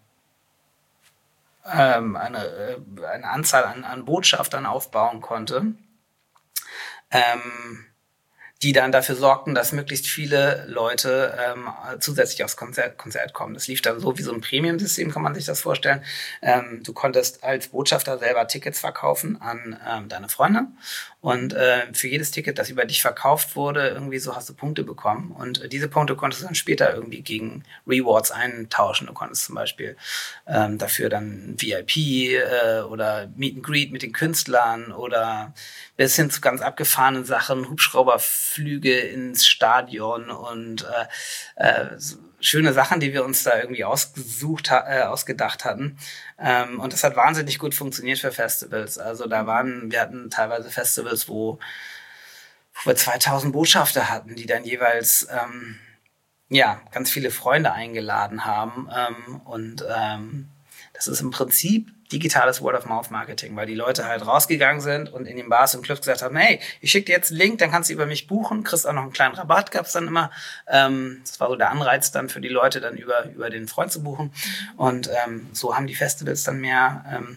ähm, eine, eine Anzahl an, an Botschaftern aufbauen konnte, ähm, die dann dafür sorgten, dass möglichst viele Leute ähm, zusätzlich aufs Konzert, Konzert kommen. Das lief dann so wie so ein Premium-System, kann man sich das vorstellen. Ähm, du konntest als Botschafter selber Tickets verkaufen an ähm, deine Freunde und äh, für jedes Ticket, das über dich verkauft wurde, irgendwie so hast du Punkte bekommen und äh, diese Punkte konntest du dann später irgendwie gegen Rewards eintauschen. Du konntest zum Beispiel ähm, dafür dann V I P äh, oder Meet and Greet mit den Künstlern oder bis hin zu ganz abgefahrenen Sachen, Hubschrauberflüge ins Stadion und äh, äh, so schöne Sachen, die wir uns da irgendwie ausgesucht, äh, ausgedacht hatten. Ähm, und das hat wahnsinnig gut funktioniert für Festivals. Also da waren, wir hatten teilweise Festivals, wo, wo wir zweitausend Botschafter hatten, die dann jeweils ähm, ja ganz viele Freunde eingeladen haben. Ähm, und ähm, das ist im Prinzip digitales Word-of-Mouth-Marketing, weil die Leute halt rausgegangen sind und in den Bars und Clubs gesagt haben, hey, ich schicke dir jetzt einen Link, dann kannst du über mich buchen, kriegst auch noch einen kleinen Rabatt, gab's dann immer. Ähm, das war so der Anreiz dann für die Leute, dann über über den Freund zu buchen. Und ähm, so haben die Festivals dann mehr, ähm,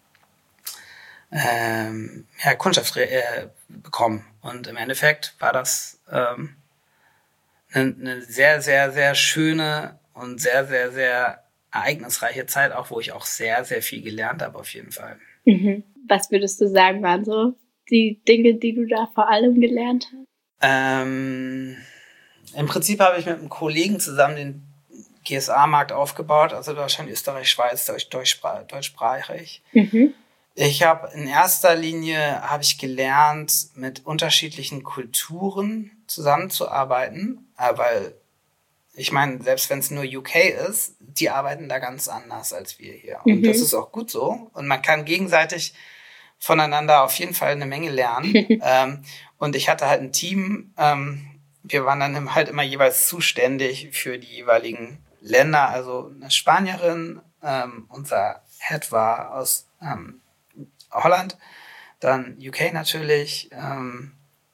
ähm, mehr Kundschaft äh, bekommen. Und im Endeffekt war das ähm, eine, eine sehr, sehr, sehr schöne und sehr, sehr, sehr ereignisreiche Zeit, auch wo ich auch sehr, sehr viel gelernt habe, auf jeden Fall. Mhm. Was würdest du sagen, waren so die Dinge, die du da vor allem gelernt hast? Ähm, Im Prinzip habe ich mit einem Kollegen zusammen den G S A-Markt aufgebaut, also Deutschland, Österreich, Schweiz, Deutsch, deutschsprachig. deutschsprachig. Mhm. Ich habe in erster Linie habe ich gelernt, mit unterschiedlichen Kulturen zusammenzuarbeiten, weil ich meine, selbst wenn es nur U K ist, die arbeiten da ganz anders als wir hier. Und mhm. das ist auch gut so. Und man kann gegenseitig voneinander auf jeden Fall eine Menge lernen. ähm, und ich hatte halt ein Team, ähm, wir waren dann halt immer jeweils zuständig für die jeweiligen Länder. Also eine Spanierin, ähm, unser Head war aus ähm, Holland, dann U K natürlich, ähm,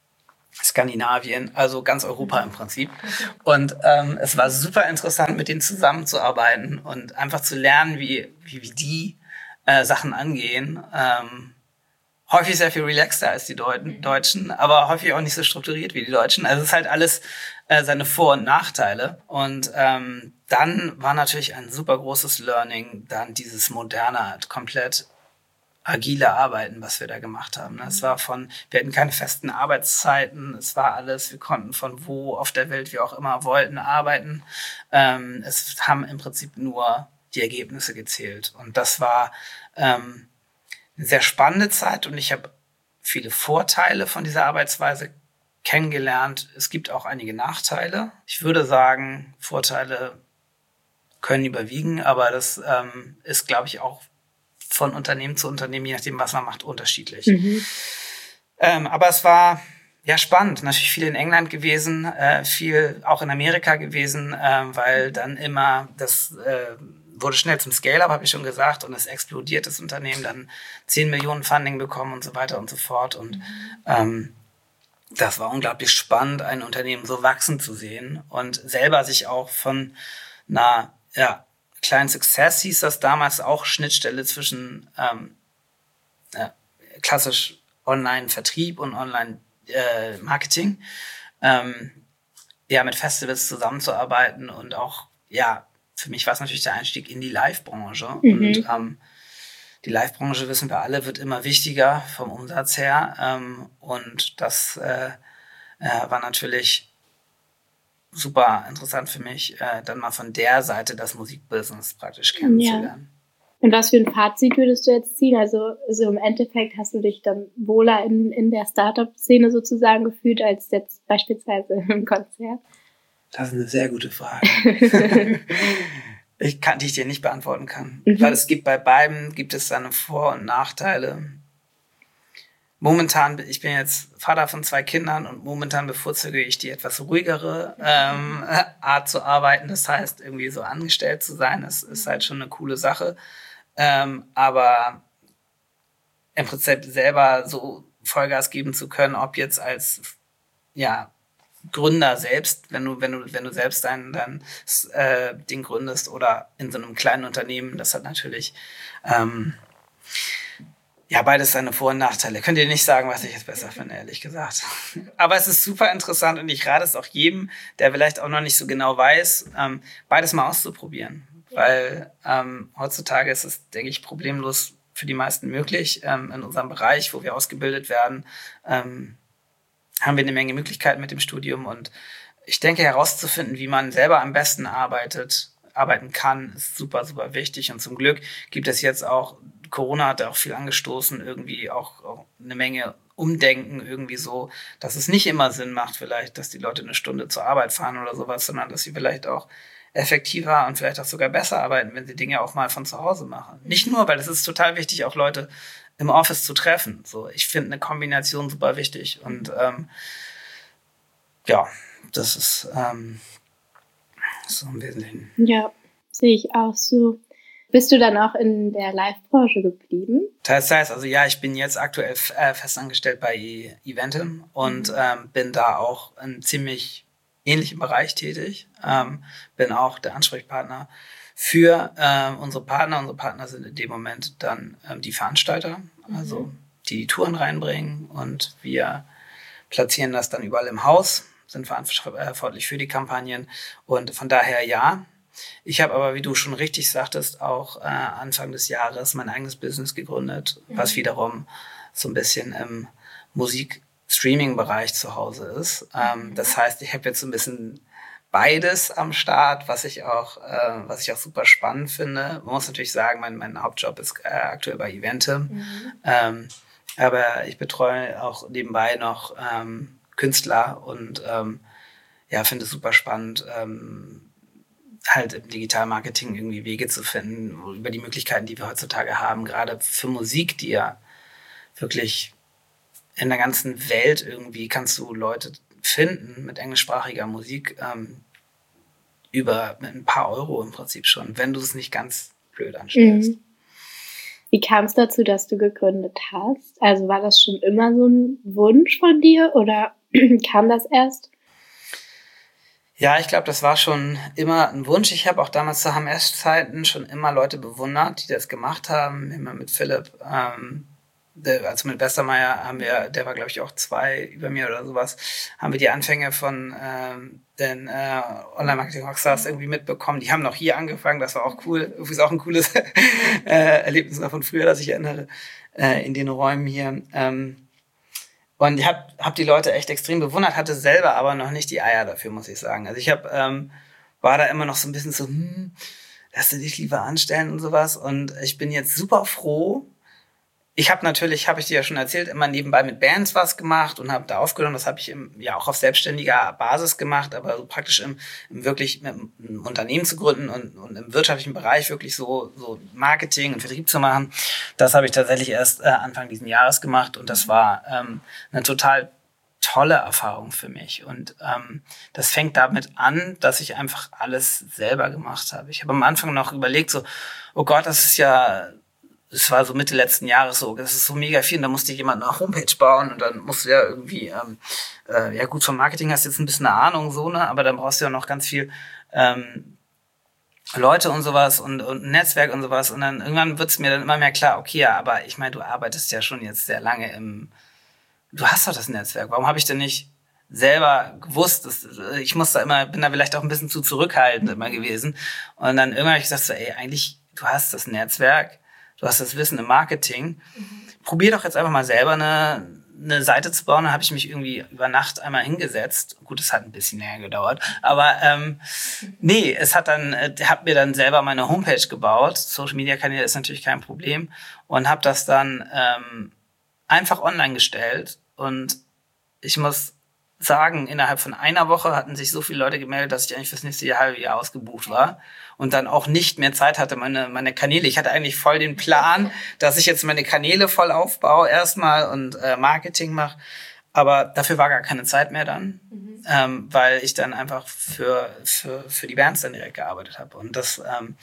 Skandinavien, also ganz Europa im Prinzip. Und ähm, es war super interessant, mit denen zusammenzuarbeiten und einfach zu lernen, wie wie, wie die äh, Sachen angehen. Ähm, häufig sehr viel relaxter als die Deut- Deutschen, aber häufig auch nicht so strukturiert wie die Deutschen. Also es ist halt alles äh, seine Vor- und Nachteile. Und ähm, dann war natürlich ein super großes Learning, dann dieses moderne, halt komplett agile Arbeiten, was wir da gemacht haben. Es war von, wir hatten keine festen Arbeitszeiten, es war alles, wir konnten von wo auf der Welt wir auch immer wollten arbeiten. Ähm, es haben im Prinzip nur die Ergebnisse gezählt. Und das war ähm, eine sehr spannende Zeit und ich habe viele Vorteile von dieser Arbeitsweise kennengelernt. Es gibt auch einige Nachteile. Ich würde sagen, Vorteile können überwiegen, aber das ähm, ist, glaube ich, auch von Unternehmen zu Unternehmen, je nachdem, was man macht, unterschiedlich. Mhm. Ähm, aber es war ja spannend. Natürlich viel in England gewesen, äh, viel auch in Amerika gewesen, äh, weil dann immer das äh, wurde schnell zum Scale-Up, habe ich schon gesagt, und es explodiert, das Unternehmen, dann zehn Millionen Funding bekommen und so weiter und so fort. Und mhm. ähm, das war unglaublich spannend, ein Unternehmen so wachsen zu sehen und selber sich auch von einer, ja, Client Success hieß das damals, auch Schnittstelle zwischen ähm, äh, klassisch Online-Vertrieb und Online-Marketing. Äh, ähm, ja, mit Festivals zusammenzuarbeiten und auch, ja, für mich war es natürlich der Einstieg in die Live-Branche. Mhm. Und ähm, die Live-Branche, wissen wir alle, wird immer wichtiger vom Umsatz her. Ähm, und das äh, äh, war natürlich super interessant für mich, äh, dann mal von der Seite das Musikbusiness praktisch kennenzulernen. Ja. Und was für ein Fazit würdest du jetzt ziehen? Also, also im Endeffekt hast du dich dann wohler in, in der Startup-Szene sozusagen gefühlt als jetzt beispielsweise im Konzert? Das ist eine sehr gute Frage. ich kann, die ich dir nicht beantworten kann. Mhm. Weil es gibt bei beiden, gibt es seine Vor- und Nachteile. Momentan, ich bin jetzt Vater von zwei Kindern und momentan bevorzuge ich die etwas ruhigere ähm, Art zu arbeiten. Das heißt, irgendwie so angestellt zu sein, das ist halt schon eine coole Sache. Ähm, aber im Prinzip selber so Vollgas geben zu können, ob jetzt als ja Gründer selbst, wenn du wenn du wenn du selbst dein dein äh, Ding gründest oder in so einem kleinen Unternehmen, das hat natürlich ähm, Ja, beides seine Vor- und Nachteile. Könnt ihr nicht sagen, was ich jetzt besser finde, ehrlich gesagt. Aber es ist super interessant und ich rate es auch jedem, der vielleicht auch noch nicht so genau weiß, ähm, beides mal auszuprobieren. Ja. Weil ähm, heutzutage ist es, denke ich, problemlos für die meisten möglich. Ähm, in unserem Bereich, wo wir ausgebildet werden, ähm, haben wir eine Menge Möglichkeiten mit dem Studium. Und ich denke, herauszufinden, wie man selber am besten arbeitet, arbeiten kann, ist super, super wichtig. Und zum Glück gibt es jetzt auch, Corona hat auch viel angestoßen, irgendwie auch, auch eine Menge Umdenken irgendwie so, dass es nicht immer Sinn macht vielleicht, dass die Leute eine Stunde zur Arbeit fahren oder sowas, sondern dass sie vielleicht auch effektiver und vielleicht auch sogar besser arbeiten, wenn sie Dinge auch mal von zu Hause machen. Nicht nur, weil es ist total wichtig, auch Leute im Office zu treffen. So, ich finde eine Kombination super wichtig und ähm, ja, das ist ähm, so im Wesentlichen. Ja, sehe ich auch so. Bist du dann auch in der Live-Branche geblieben? Teils, teils. Also ja, ich bin jetzt aktuell äh, festangestellt bei Eventim und mhm. ähm, bin da auch in ziemlich ähnlichem Bereich tätig. Ähm, bin auch der Ansprechpartner für ähm, unsere Partner. Unsere Partner sind in dem Moment dann ähm, die Veranstalter, mhm. also die die Touren reinbringen und wir platzieren das dann überall im Haus, sind verantwortlich für die Kampagnen und von daher ja. Ich habe aber, wie du schon richtig sagtest, auch äh, Anfang des Jahres mein eigenes Business gegründet, mhm. was wiederum so ein bisschen im Musik-Streaming-Bereich zu Hause ist. Ähm, mhm. Das heißt, ich habe jetzt so ein bisschen beides am Start, was ich auch, äh, was ich auch super spannend finde. Man muss natürlich sagen, mein, mein Hauptjob ist äh, aktuell bei Eventim, mhm. ähm, aber ich betreue auch nebenbei noch ähm, Künstler und ähm, ja, finde es super spannend, ähm, halt im Digitalmarketing irgendwie Wege zu finden, über die Möglichkeiten, die wir heutzutage haben, gerade für Musik, die ja wirklich in der ganzen Welt irgendwie kannst du Leute finden mit englischsprachiger Musik ähm, über mit ein paar Euro im Prinzip schon, wenn du es nicht ganz blöd anstellst. Mhm. Wie kam es dazu, dass du gegründet hast? Also war das schon immer so ein Wunsch von dir oder kam das erst? Ja, ich glaube, das war schon immer ein Wunsch. Ich habe auch damals zu H M S-Zeiten schon immer Leute bewundert, die das gemacht haben. Immer mit Philipp, ähm, der, also mit Westermeier haben wir, der war glaube ich auch zwei über mir oder sowas, haben wir die Anfänge von ähm, den äh, Online-Marketing-Rockstars irgendwie mitbekommen. Die haben noch hier angefangen, das war auch cool. Irgendwie ist auch ein cooles äh, Erlebnis noch von früher, das ich erinnere, äh, in den Räumen hier. Ähm, Und ich habe hab die Leute echt extrem bewundert, hatte selber aber noch nicht die Eier dafür, muss ich sagen. Also ich hab, ähm, war da immer noch so ein bisschen so, hm, lass du dich lieber anstellen und sowas. Und ich bin jetzt super froh. Ich habe natürlich, habe ich dir ja schon erzählt, immer nebenbei mit Bands was gemacht und habe da aufgenommen. Das habe ich im, ja auch auf selbstständiger Basis gemacht, aber so praktisch im, im wirklich mit einem Unternehmen zu gründen und, und im wirtschaftlichen Bereich wirklich so, so Marketing und Vertrieb zu machen. Das habe ich tatsächlich erst äh, Anfang diesen Jahres gemacht und das war ähm, eine total tolle Erfahrung für mich. Und ähm, das fängt damit an, dass ich einfach alles selber gemacht habe. Ich habe am Anfang noch überlegt, so, oh Gott, das ist ja... Es war so Mitte letzten Jahres so, das ist so mega viel. Und da musste jemand eine Homepage bauen und dann musst du ja irgendwie, ähm, äh, ja gut, vom Marketing hast du jetzt ein bisschen eine Ahnung, so, ne, aber dann brauchst du ja noch ganz viel ähm, Leute und sowas und, und ein Netzwerk und sowas. Und dann irgendwann wird's mir dann immer mehr klar, okay, ja, aber ich meine, du arbeitest ja schon jetzt sehr lange im, du hast doch das Netzwerk. Warum habe ich denn nicht selber gewusst, dass, ich muss da immer, bin da vielleicht auch ein bisschen zu zurückhaltend immer gewesen. Und dann irgendwann habe ich gesagt so, ey, eigentlich, du hast das Netzwerk, du hast das Wissen im Marketing. Mhm. Probier doch jetzt einfach mal selber eine, eine Seite zu bauen. Dann habe ich mich irgendwie über Nacht einmal hingesetzt. Gut, es hat ein bisschen länger gedauert. Aber ähm, nee, es hat dann, äh, habe mir dann selber meine Homepage gebaut. Social Media Kanäle ist natürlich kein Problem. Und habe das dann ähm, einfach online gestellt. Und ich muss sagen, innerhalb von einer Woche hatten sich so viele Leute gemeldet, dass ich eigentlich fürs nächste Jahr, halbe Jahr ausgebucht war und dann auch nicht mehr Zeit hatte, meine meine Kanäle. Ich hatte eigentlich voll den Plan, dass ich jetzt meine Kanäle voll aufbaue erstmal und äh, Marketing mache, aber dafür war gar keine Zeit mehr dann, mhm. ähm, weil ich dann einfach für für für die Bands dann direkt gearbeitet habe und das ähm,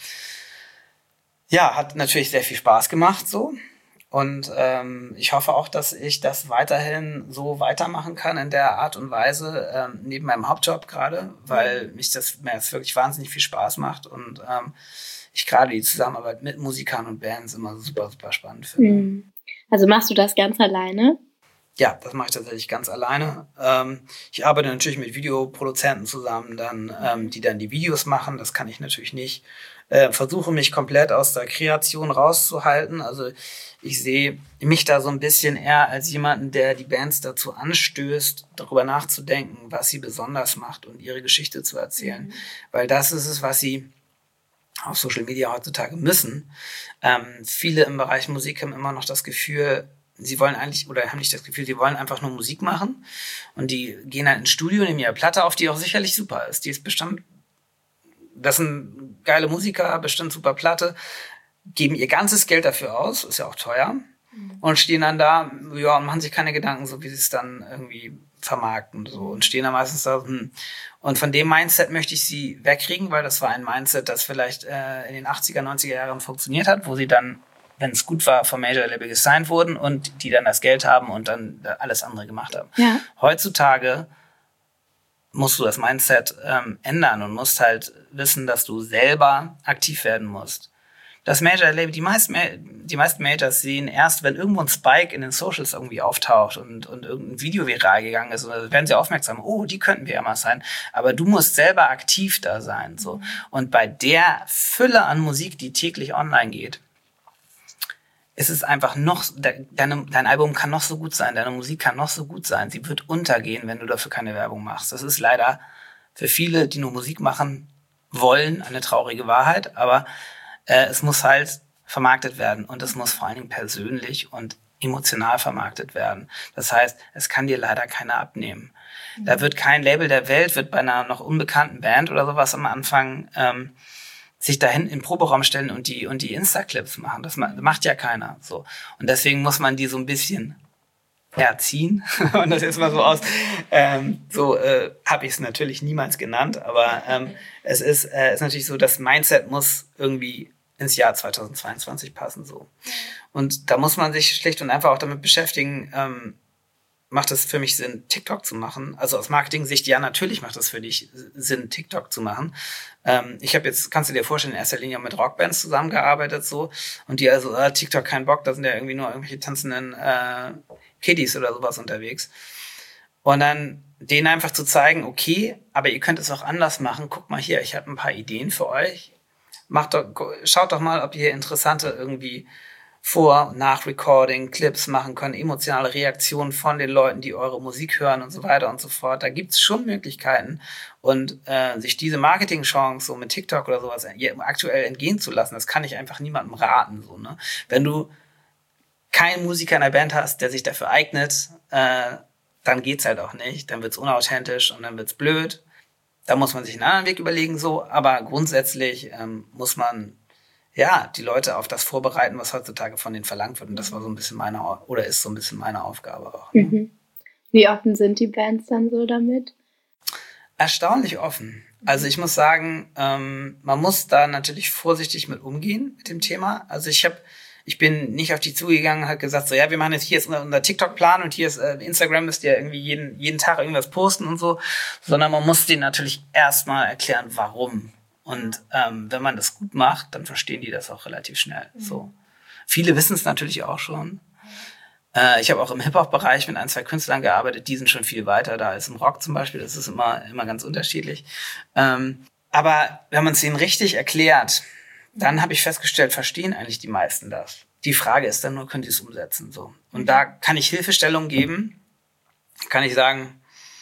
ja hat natürlich sehr viel Spaß gemacht so. Und ähm, ich hoffe auch, dass ich das weiterhin so weitermachen kann in der Art und Weise, ähm, neben meinem Hauptjob gerade, weil mich das, mir das wirklich wahnsinnig viel Spaß macht und ähm, ich gerade die Zusammenarbeit mit Musikern und Bands immer super, super spannend finde. Mhm. Also machst du das ganz alleine? Ja, das mache ich tatsächlich ganz alleine. Ähm, ich arbeite natürlich mit Videoproduzenten zusammen, dann, ähm, die dann die Videos machen. Das kann ich natürlich nicht. Äh, versuche mich komplett aus der Kreation rauszuhalten. Also ich sehe mich da so ein bisschen eher als jemanden, der die Bands dazu anstößt, darüber nachzudenken, was sie besonders macht und ihre Geschichte zu erzählen. Mhm. Weil das ist es, was sie auf Social Media heutzutage müssen. Ähm, viele im Bereich Musik haben immer noch das Gefühl, sie wollen eigentlich, oder haben nicht das Gefühl, sie wollen einfach nur Musik machen. Und die gehen dann ins Studio, nehmen ihre Platte auf, die auch sicherlich super ist. Die ist bestimmt, das sind geile Musiker, bestimmt super Platte, geben ihr ganzes Geld dafür aus, ist ja auch teuer, mhm. und stehen dann da, ja, und machen sich keine Gedanken, so wie sie es dann irgendwie vermarkten, so, und stehen dann meistens da, hm. Und von dem Mindset möchte ich sie wegkriegen, weil das war ein Mindset, das vielleicht äh, in den achtziger, neunziger Jahren funktioniert hat, wo sie dann, wenn es gut war, vom Major-Label gesigned wurden und die dann das Geld haben und dann alles andere gemacht haben. Ja. Heutzutage musst du das Mindset ähm, ändern und musst halt wissen, dass du selber aktiv werden musst. Das Major-Label, die meisten, die meisten Majors sehen erst, wenn irgendwo ein Spike in den Socials irgendwie auftaucht und, und irgendein Video viral gegangen ist, und dann werden sie aufmerksam, oh, die könnten wir ja mal sein. Aber du musst selber aktiv da sein, so. Und bei der Fülle an Musik, die täglich online geht, es ist einfach noch, deine, dein Album kann noch so gut sein, deine Musik kann noch so gut sein. Sie wird untergehen, wenn du dafür keine Werbung machst. Das ist leider für viele, die nur Musik machen wollen, eine traurige Wahrheit. Aber äh, es muss halt vermarktet werden. Und es muss vor allen Dingen persönlich und emotional vermarktet werden. Das heißt, es kann dir leider keiner abnehmen. Mhm. Da wird kein Label der Welt, wird bei einer noch unbekannten Band oder sowas am Anfang ähm, sich dahin in den Proberaum stellen und die und die Insta-Clips machen. Das macht ja keiner. So. Und deswegen muss man die so ein bisschen erziehen. Und das jetzt mal so aus. Ähm, so äh, habe ich es natürlich niemals genannt, aber ähm, es ist, äh, ist natürlich so, das Mindset muss irgendwie ins Jahr zweitausendzweiundzwanzig passen. So. Und da muss man sich schlicht und einfach auch damit beschäftigen, ähm, macht es für mich Sinn, TikTok zu machen? Also aus Marketing-Sicht, ja, natürlich macht es für dich Sinn, TikTok zu machen. Ähm, ich habe jetzt, kannst du dir vorstellen, in erster Linie mit Rockbands zusammengearbeitet, so. Und die also, äh, TikTok, kein Bock, da sind ja irgendwie nur irgendwelche tanzenden äh, Kiddies oder sowas unterwegs. Und dann denen einfach zu zeigen, okay, aber ihr könnt es auch anders machen. Guck mal hier, ich habe ein paar Ideen für euch. Macht doch, schaut doch mal, ob ihr interessante irgendwie Vor- und Nach-Recording, Clips machen können, emotionale Reaktionen von den Leuten, die eure Musik hören und so weiter und so fort. Da gibt's schon Möglichkeiten. Und äh, sich diese Marketing-Chance so mit TikTok oder sowas aktuell entgehen zu lassen, das kann ich einfach niemandem raten. So, ne? Wenn du keinen Musiker in der Band hast, der sich dafür eignet, äh, dann geht's halt auch nicht. Dann wird's unauthentisch und dann wird's blöd. Da muss man sich einen anderen Weg überlegen, so. Aber grundsätzlich ähm, muss man ja, die Leute auf das vorbereiten, was heutzutage von denen verlangt wird. Und das war so ein bisschen meine, oder ist so ein bisschen meine Aufgabe auch. Ne? Mhm. Wie offen sind die Bands dann so damit? Erstaunlich offen. Also ich muss sagen, ähm, man muss da natürlich vorsichtig mit umgehen, mit dem Thema. Also ich habe, ich bin nicht auf die zugegangen und habe gesagt, so, ja, wir machen jetzt, hier ist unser, unser TikTok-Plan und hier ist äh, Instagram, müsst ihr irgendwie jeden, jeden Tag irgendwas posten und so. Sondern man muss denen natürlich erstmal erklären, warum. Und ähm, wenn man das gut macht, dann verstehen die das auch relativ schnell. Mhm. So. Viele wissen es natürlich auch schon. Äh, ich habe auch im Hip-Hop-Bereich mit ein, zwei Künstlern gearbeitet, die sind schon viel weiter da als im Rock zum Beispiel. Das ist immer, immer ganz unterschiedlich. Ähm, aber wenn man es ihnen richtig erklärt, dann habe ich festgestellt, verstehen eigentlich die meisten das. Die Frage ist dann nur, können die es umsetzen? So. Und mhm. da kann ich Hilfestellung geben. Kann ich sagen,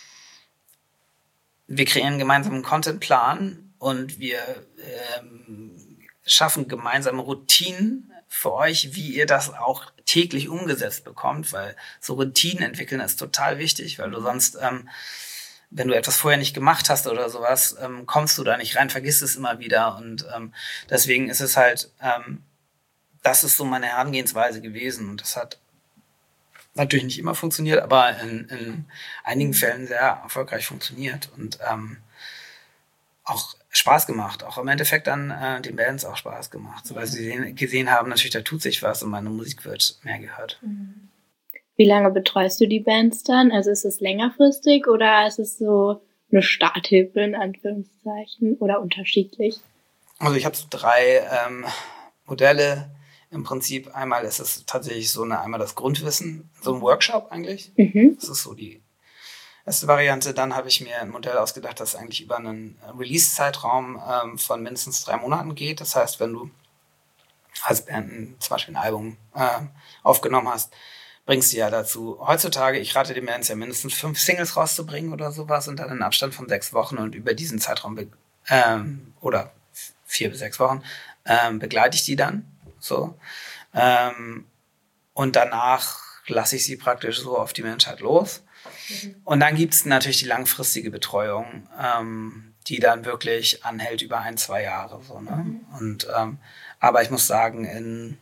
wir kreieren einen gemeinsamen Contentplan. Und wir ähm, schaffen gemeinsame Routinen für euch, wie ihr das auch täglich umgesetzt bekommt, weil so Routinen entwickeln ist total wichtig, weil du sonst, ähm, wenn du etwas vorher nicht gemacht hast oder sowas, ähm, kommst du da nicht rein, vergisst es immer wieder. Und ähm, deswegen ist es halt, ähm, das ist so meine Herangehensweise gewesen. Und das hat natürlich nicht immer funktioniert, aber in, in einigen Fällen sehr erfolgreich funktioniert. Und ähm, auch Spaß gemacht, auch im Endeffekt dann äh, den Bands auch Spaß gemacht, so, weil sie sehen, gesehen haben, natürlich, da tut sich was und meine Musik wird mehr gehört. Wie lange betreust du die Bands dann? Also ist es längerfristig oder ist es so eine Starthilfe in Anführungszeichen oder unterschiedlich? Also ich habe so drei ähm, Modelle. im Prinzip einmal ist es tatsächlich so eine, einmal das Grundwissen, so ein Workshop eigentlich. Mhm. Das ist so die erste Variante. Dann habe ich mir ein Modell ausgedacht, das eigentlich über einen Release-Zeitraum ähm, von mindestens drei Monaten geht. Das heißt, wenn du als Band ein, zum Beispiel ein Album äh, aufgenommen hast, bringst du ja dazu. Heutzutage, ich rate den Bands ja mindestens fünf Singles rauszubringen oder sowas und dann in Abstand von sechs Wochen und über diesen Zeitraum be- ähm, oder vier bis sechs Wochen ähm, begleite ich die dann. So. Ähm, und danach lasse ich sie praktisch so auf die Menschheit los. Mhm. Und dann gibt es natürlich die langfristige Betreuung, ähm, die dann wirklich anhält über ein, zwei Jahre. So, ne? Mhm. Und, ähm, aber ich muss sagen, in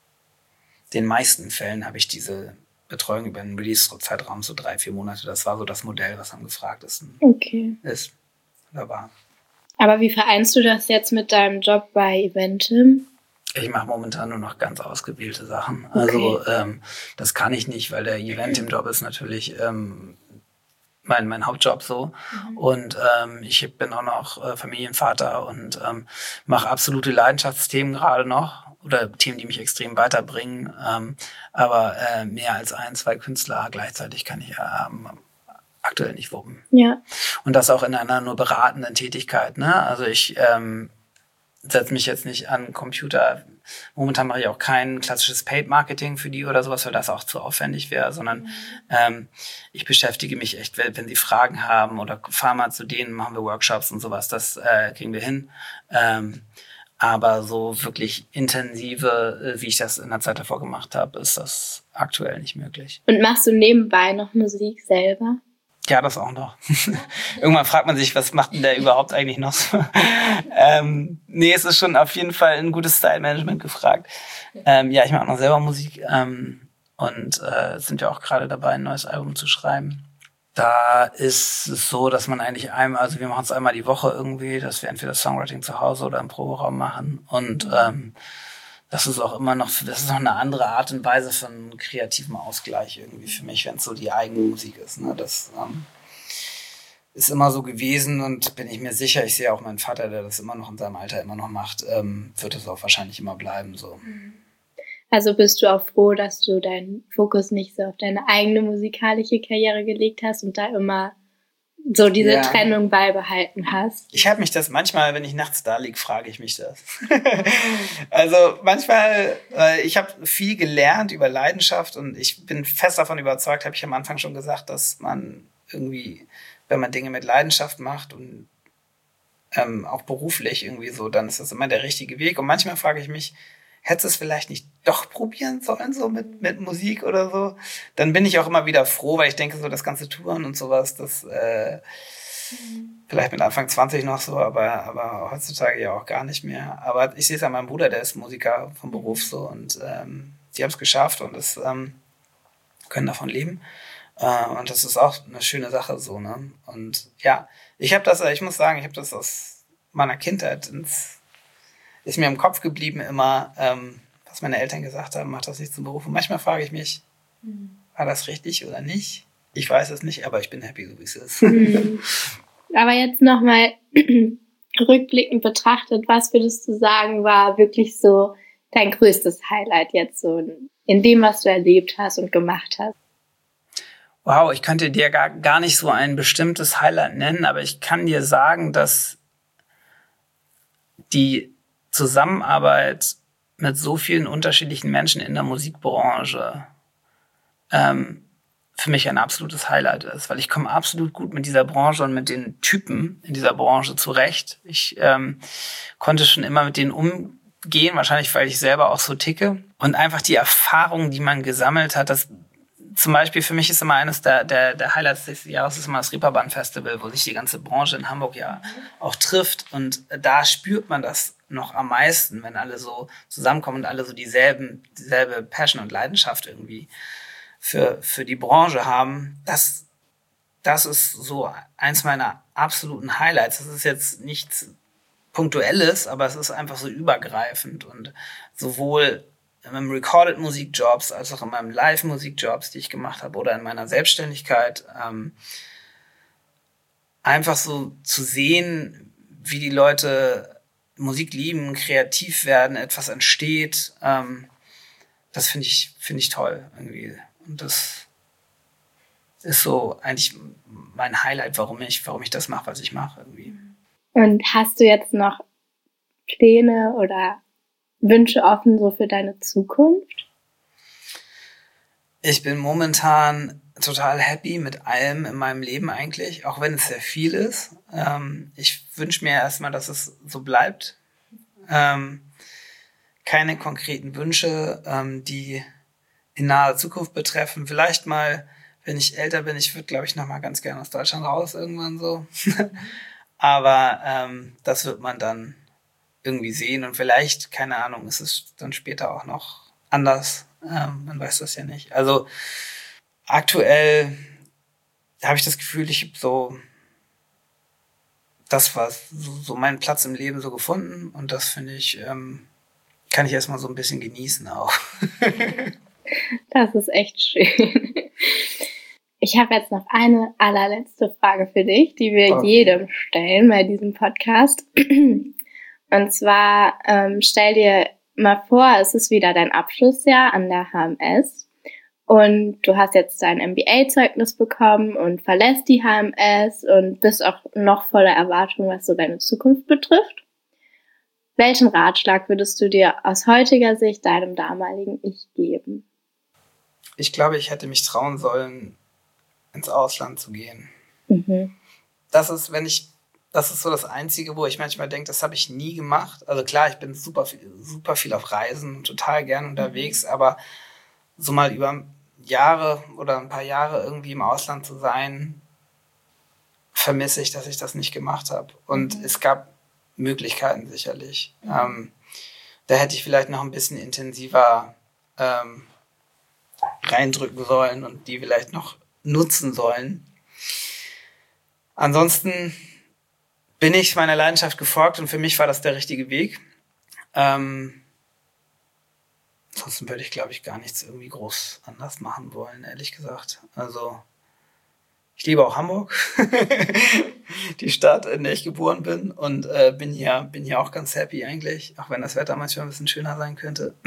den meisten Fällen habe ich diese Betreuung über einen Release-Zeitraum, so drei, vier Monate. Das war so das Modell, was am gefragtesten okay. ist. Oder war. Aber wie vereinst du das jetzt mit deinem Job bei Eventim? Ich mache momentan nur noch ganz ausgewählte Sachen. Okay. Also ähm, das kann ich nicht, weil der Eventim-Job ist natürlich ähm, mein, mein Hauptjob so. Mhm. Und ähm, ich bin auch noch äh, Familienvater und ähm, mache absolute Leidenschaftsthemen gerade noch. Oder Themen, die mich extrem weiterbringen. Ähm, aber äh, mehr als ein, zwei Künstler gleichzeitig kann ich ja ähm, aktuell nicht wuppen. Ja. Und das auch in einer nur beratenden Tätigkeit. Ne? Also ich ähm, setze mich jetzt nicht an den Computer. Momentan mache ich auch kein klassisches Paid-Marketing für die oder sowas, weil das auch zu aufwendig wäre, sondern mhm. ähm, ich beschäftige mich echt, wenn, wenn sie Fragen haben oder fahren mal zu denen, machen wir Workshops und sowas, das äh, kriegen wir hin. Ähm, aber so wirklich intensive, wie ich das in der Zeit davor gemacht habe, ist das aktuell nicht möglich. Und machst du nebenbei noch Musik selber? Ja, das auch noch. Irgendwann fragt man sich, was macht denn der überhaupt eigentlich noch so? ähm, nee, es ist schon auf jeden Fall ein gutes Style-Management gefragt. Ähm, ja, ich mache noch selber Musik ähm, und äh, sind ja auch gerade dabei, ein neues Album zu schreiben. Da ist es so, dass man eigentlich einmal, also wir machen es einmal die Woche irgendwie, dass wir entweder Songwriting zu Hause oder im Proberaum machen. Und ähm, das ist auch immer noch, das ist noch eine andere Art und Weise von kreativem Ausgleich irgendwie für mich, wenn es so die eigene Musik ist. Ne? Das ähm, ist immer so gewesen und bin ich mir sicher, ich sehe auch meinen Vater, der das immer noch in seinem Alter immer noch macht, ähm, wird es auch wahrscheinlich immer bleiben so. Also bist du auch froh, dass du deinen Fokus nicht so auf deine eigene musikalische Karriere gelegt hast und da immer so diese ja. Trennung beibehalten hast? Ich habe mich das manchmal, wenn ich nachts da liege, frage ich mich das. Also manchmal, äh, ich habe viel gelernt über Leidenschaft und ich bin fest davon überzeugt, habe ich am Anfang schon gesagt, dass man irgendwie, wenn man Dinge mit Leidenschaft macht und ähm, auch beruflich irgendwie so, dann ist das immer der richtige Weg. Und manchmal frage ich mich, hättest du es vielleicht nicht doch probieren sollen, so mit, mit Musik oder so? Dann bin ich auch immer wieder froh, weil ich denke, so das ganze Touren und sowas, das äh, mhm. vielleicht mit Anfang zwanzig noch so, aber, aber heutzutage ja auch gar nicht mehr. Aber ich sehe es an meinem Bruder, der ist Musiker vom Beruf so und ähm, die haben es geschafft und das, ähm, können davon leben. Äh, und das ist auch eine schöne Sache so, ne? Und ja, ich habe das, ich muss sagen, ich habe das aus meiner Kindheit ins ist mir im Kopf geblieben immer, ähm, was meine Eltern gesagt haben, mach das nicht zum Beruf. Und manchmal frage ich mich, mhm. war das richtig oder nicht? Ich weiß es nicht, aber ich bin happy, so wie es ist. Mhm. Aber jetzt nochmal rückblickend betrachtet, was würdest du sagen, war wirklich so dein größtes Highlight jetzt so in dem, was du erlebt hast und gemacht hast? Wow, ich könnte dir gar, gar nicht so ein bestimmtes Highlight nennen, aber ich kann dir sagen, dass die Zusammenarbeit mit so vielen unterschiedlichen Menschen in der Musikbranche ähm, für mich ein absolutes Highlight ist, weil ich komme absolut gut mit dieser Branche und mit den Typen in dieser Branche zurecht. Ich ähm, konnte schon immer mit denen umgehen, wahrscheinlich weil ich selber auch so ticke. Und einfach die Erfahrung, die man gesammelt hat, das zum Beispiel für mich ist immer eines der, der, der Highlights des Jahres ist immer das Reeperbahn Festival, wo sich die ganze Branche in Hamburg ja auch trifft. Und da spürt man das noch am meisten, wenn alle so zusammenkommen und alle so dieselben, dieselbe Passion und Leidenschaft irgendwie für, für die Branche haben. Das, das ist so eins meiner absoluten Highlights. Das ist jetzt nichts Punktuelles, aber es ist einfach so übergreifend und sowohl in meinem Recorded-Musikjobs als auch in meinem Live-Musikjobs, die ich gemacht habe, oder in meiner Selbstständigkeit, ähm, einfach so zu sehen, wie die Leute Musik lieben, kreativ werden, etwas entsteht, ähm, das finde ich, finde ich toll irgendwie. Und das ist so eigentlich mein Highlight, warum ich, warum ich das mache, was ich mache irgendwie. Und hast du jetzt noch Pläne oder Wünsche offen so für deine Zukunft? Ich bin momentan total happy mit allem in meinem Leben eigentlich, auch wenn es sehr viel ist. Ähm, ich wünsche mir erstmal, dass es so bleibt. Ähm, keine konkreten Wünsche, ähm, die in naher Zukunft betreffen. Vielleicht mal, wenn ich älter bin, ich würde, glaube ich, noch mal ganz gerne aus Deutschland raus irgendwann so. Aber ähm, das wird man dann irgendwie sehen und vielleicht, keine Ahnung, ist es dann später auch noch anders. Ähm, man weiß das ja nicht. Also aktuell habe ich das Gefühl, ich habe so das war so, so meinen Platz im Leben so gefunden und das finde ich, ähm, kann ich erstmal so ein bisschen genießen auch. Das ist echt schön. Ich habe jetzt noch eine allerletzte Frage für dich, die wir okay. jedem stellen bei diesem Podcast. Und zwar ähm, stell dir mal vor, es ist wieder dein Abschlussjahr an der H M S und du hast jetzt dein M B A-Zeugnis bekommen und verlässt die H M S und bist auch noch voller Erwartung, was so deine Zukunft betrifft. Welchen Ratschlag würdest du dir aus heutiger Sicht deinem damaligen Ich geben? Ich glaube, ich hätte mich trauen sollen, ins Ausland zu gehen. Mhm. Das ist, wenn ich, das ist so das Einzige, wo ich manchmal denke, das habe ich nie gemacht. Also klar, ich bin super viel, super viel auf Reisen, total gern unterwegs, mhm. aber so mal über Jahre oder ein paar Jahre irgendwie im Ausland zu sein, vermisse ich, dass ich das nicht gemacht habe. Und mhm. es gab Möglichkeiten sicherlich. Mhm. Ähm, da hätte ich vielleicht noch ein bisschen intensiver ähm, reindrücken sollen und die vielleicht noch nutzen sollen. Ansonsten bin ich meiner Leidenschaft gefolgt und für mich war das der richtige Weg. Ähm, ansonsten würde ich, glaube ich, gar nichts irgendwie groß anders machen wollen, ehrlich gesagt. Also ich liebe auch Hamburg, die Stadt, in der ich geboren bin und äh, bin hier, bin hier auch ganz happy eigentlich, auch wenn das Wetter manchmal ein bisschen schöner sein könnte.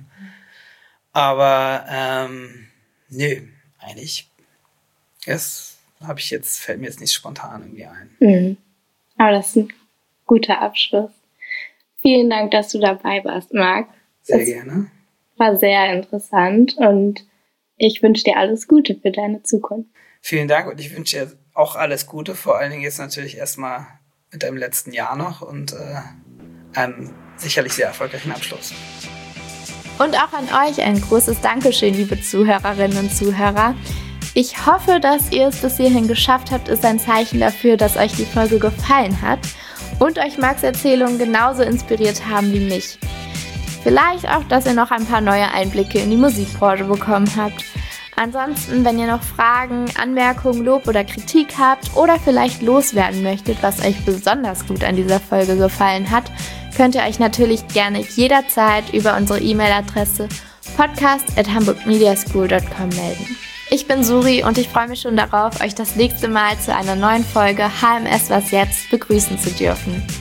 Aber ähm, nö, eigentlich das habe ich jetzt, fällt mir jetzt nicht spontan irgendwie ein. Mhm. Aber das ist ein guter Abschluss. Vielen Dank, dass du dabei warst, Marc. Sehr das gerne. War sehr interessant und ich wünsche dir alles Gute für deine Zukunft. Vielen Dank und ich wünsche dir auch alles Gute, vor allen Dingen jetzt natürlich erstmal mit deinem letzten Jahr noch und äh, einen sicherlich sehr erfolgreichen Abschluss. Und auch an euch ein großes Dankeschön, liebe Zuhörerinnen und Zuhörer. Ich hoffe, dass ihr es bis hierhin geschafft habt, ist ein Zeichen dafür, dass euch die Folge gefallen hat und euch Marcs Erzählungen genauso inspiriert haben wie mich. Vielleicht auch, dass ihr noch ein paar neue Einblicke in die Musikbranche bekommen habt. Ansonsten, wenn ihr noch Fragen, Anmerkungen, Lob oder Kritik habt oder vielleicht loswerden möchtet, was euch besonders gut an dieser Folge gefallen hat, könnt ihr euch natürlich gerne jederzeit über unsere E-Mail-Adresse podcast at hamburgmediaschool dot com melden. Ich bin Suri und ich freue mich schon darauf, euch das nächste Mal zu einer neuen Folge H M S Was Jetzt begrüßen zu dürfen.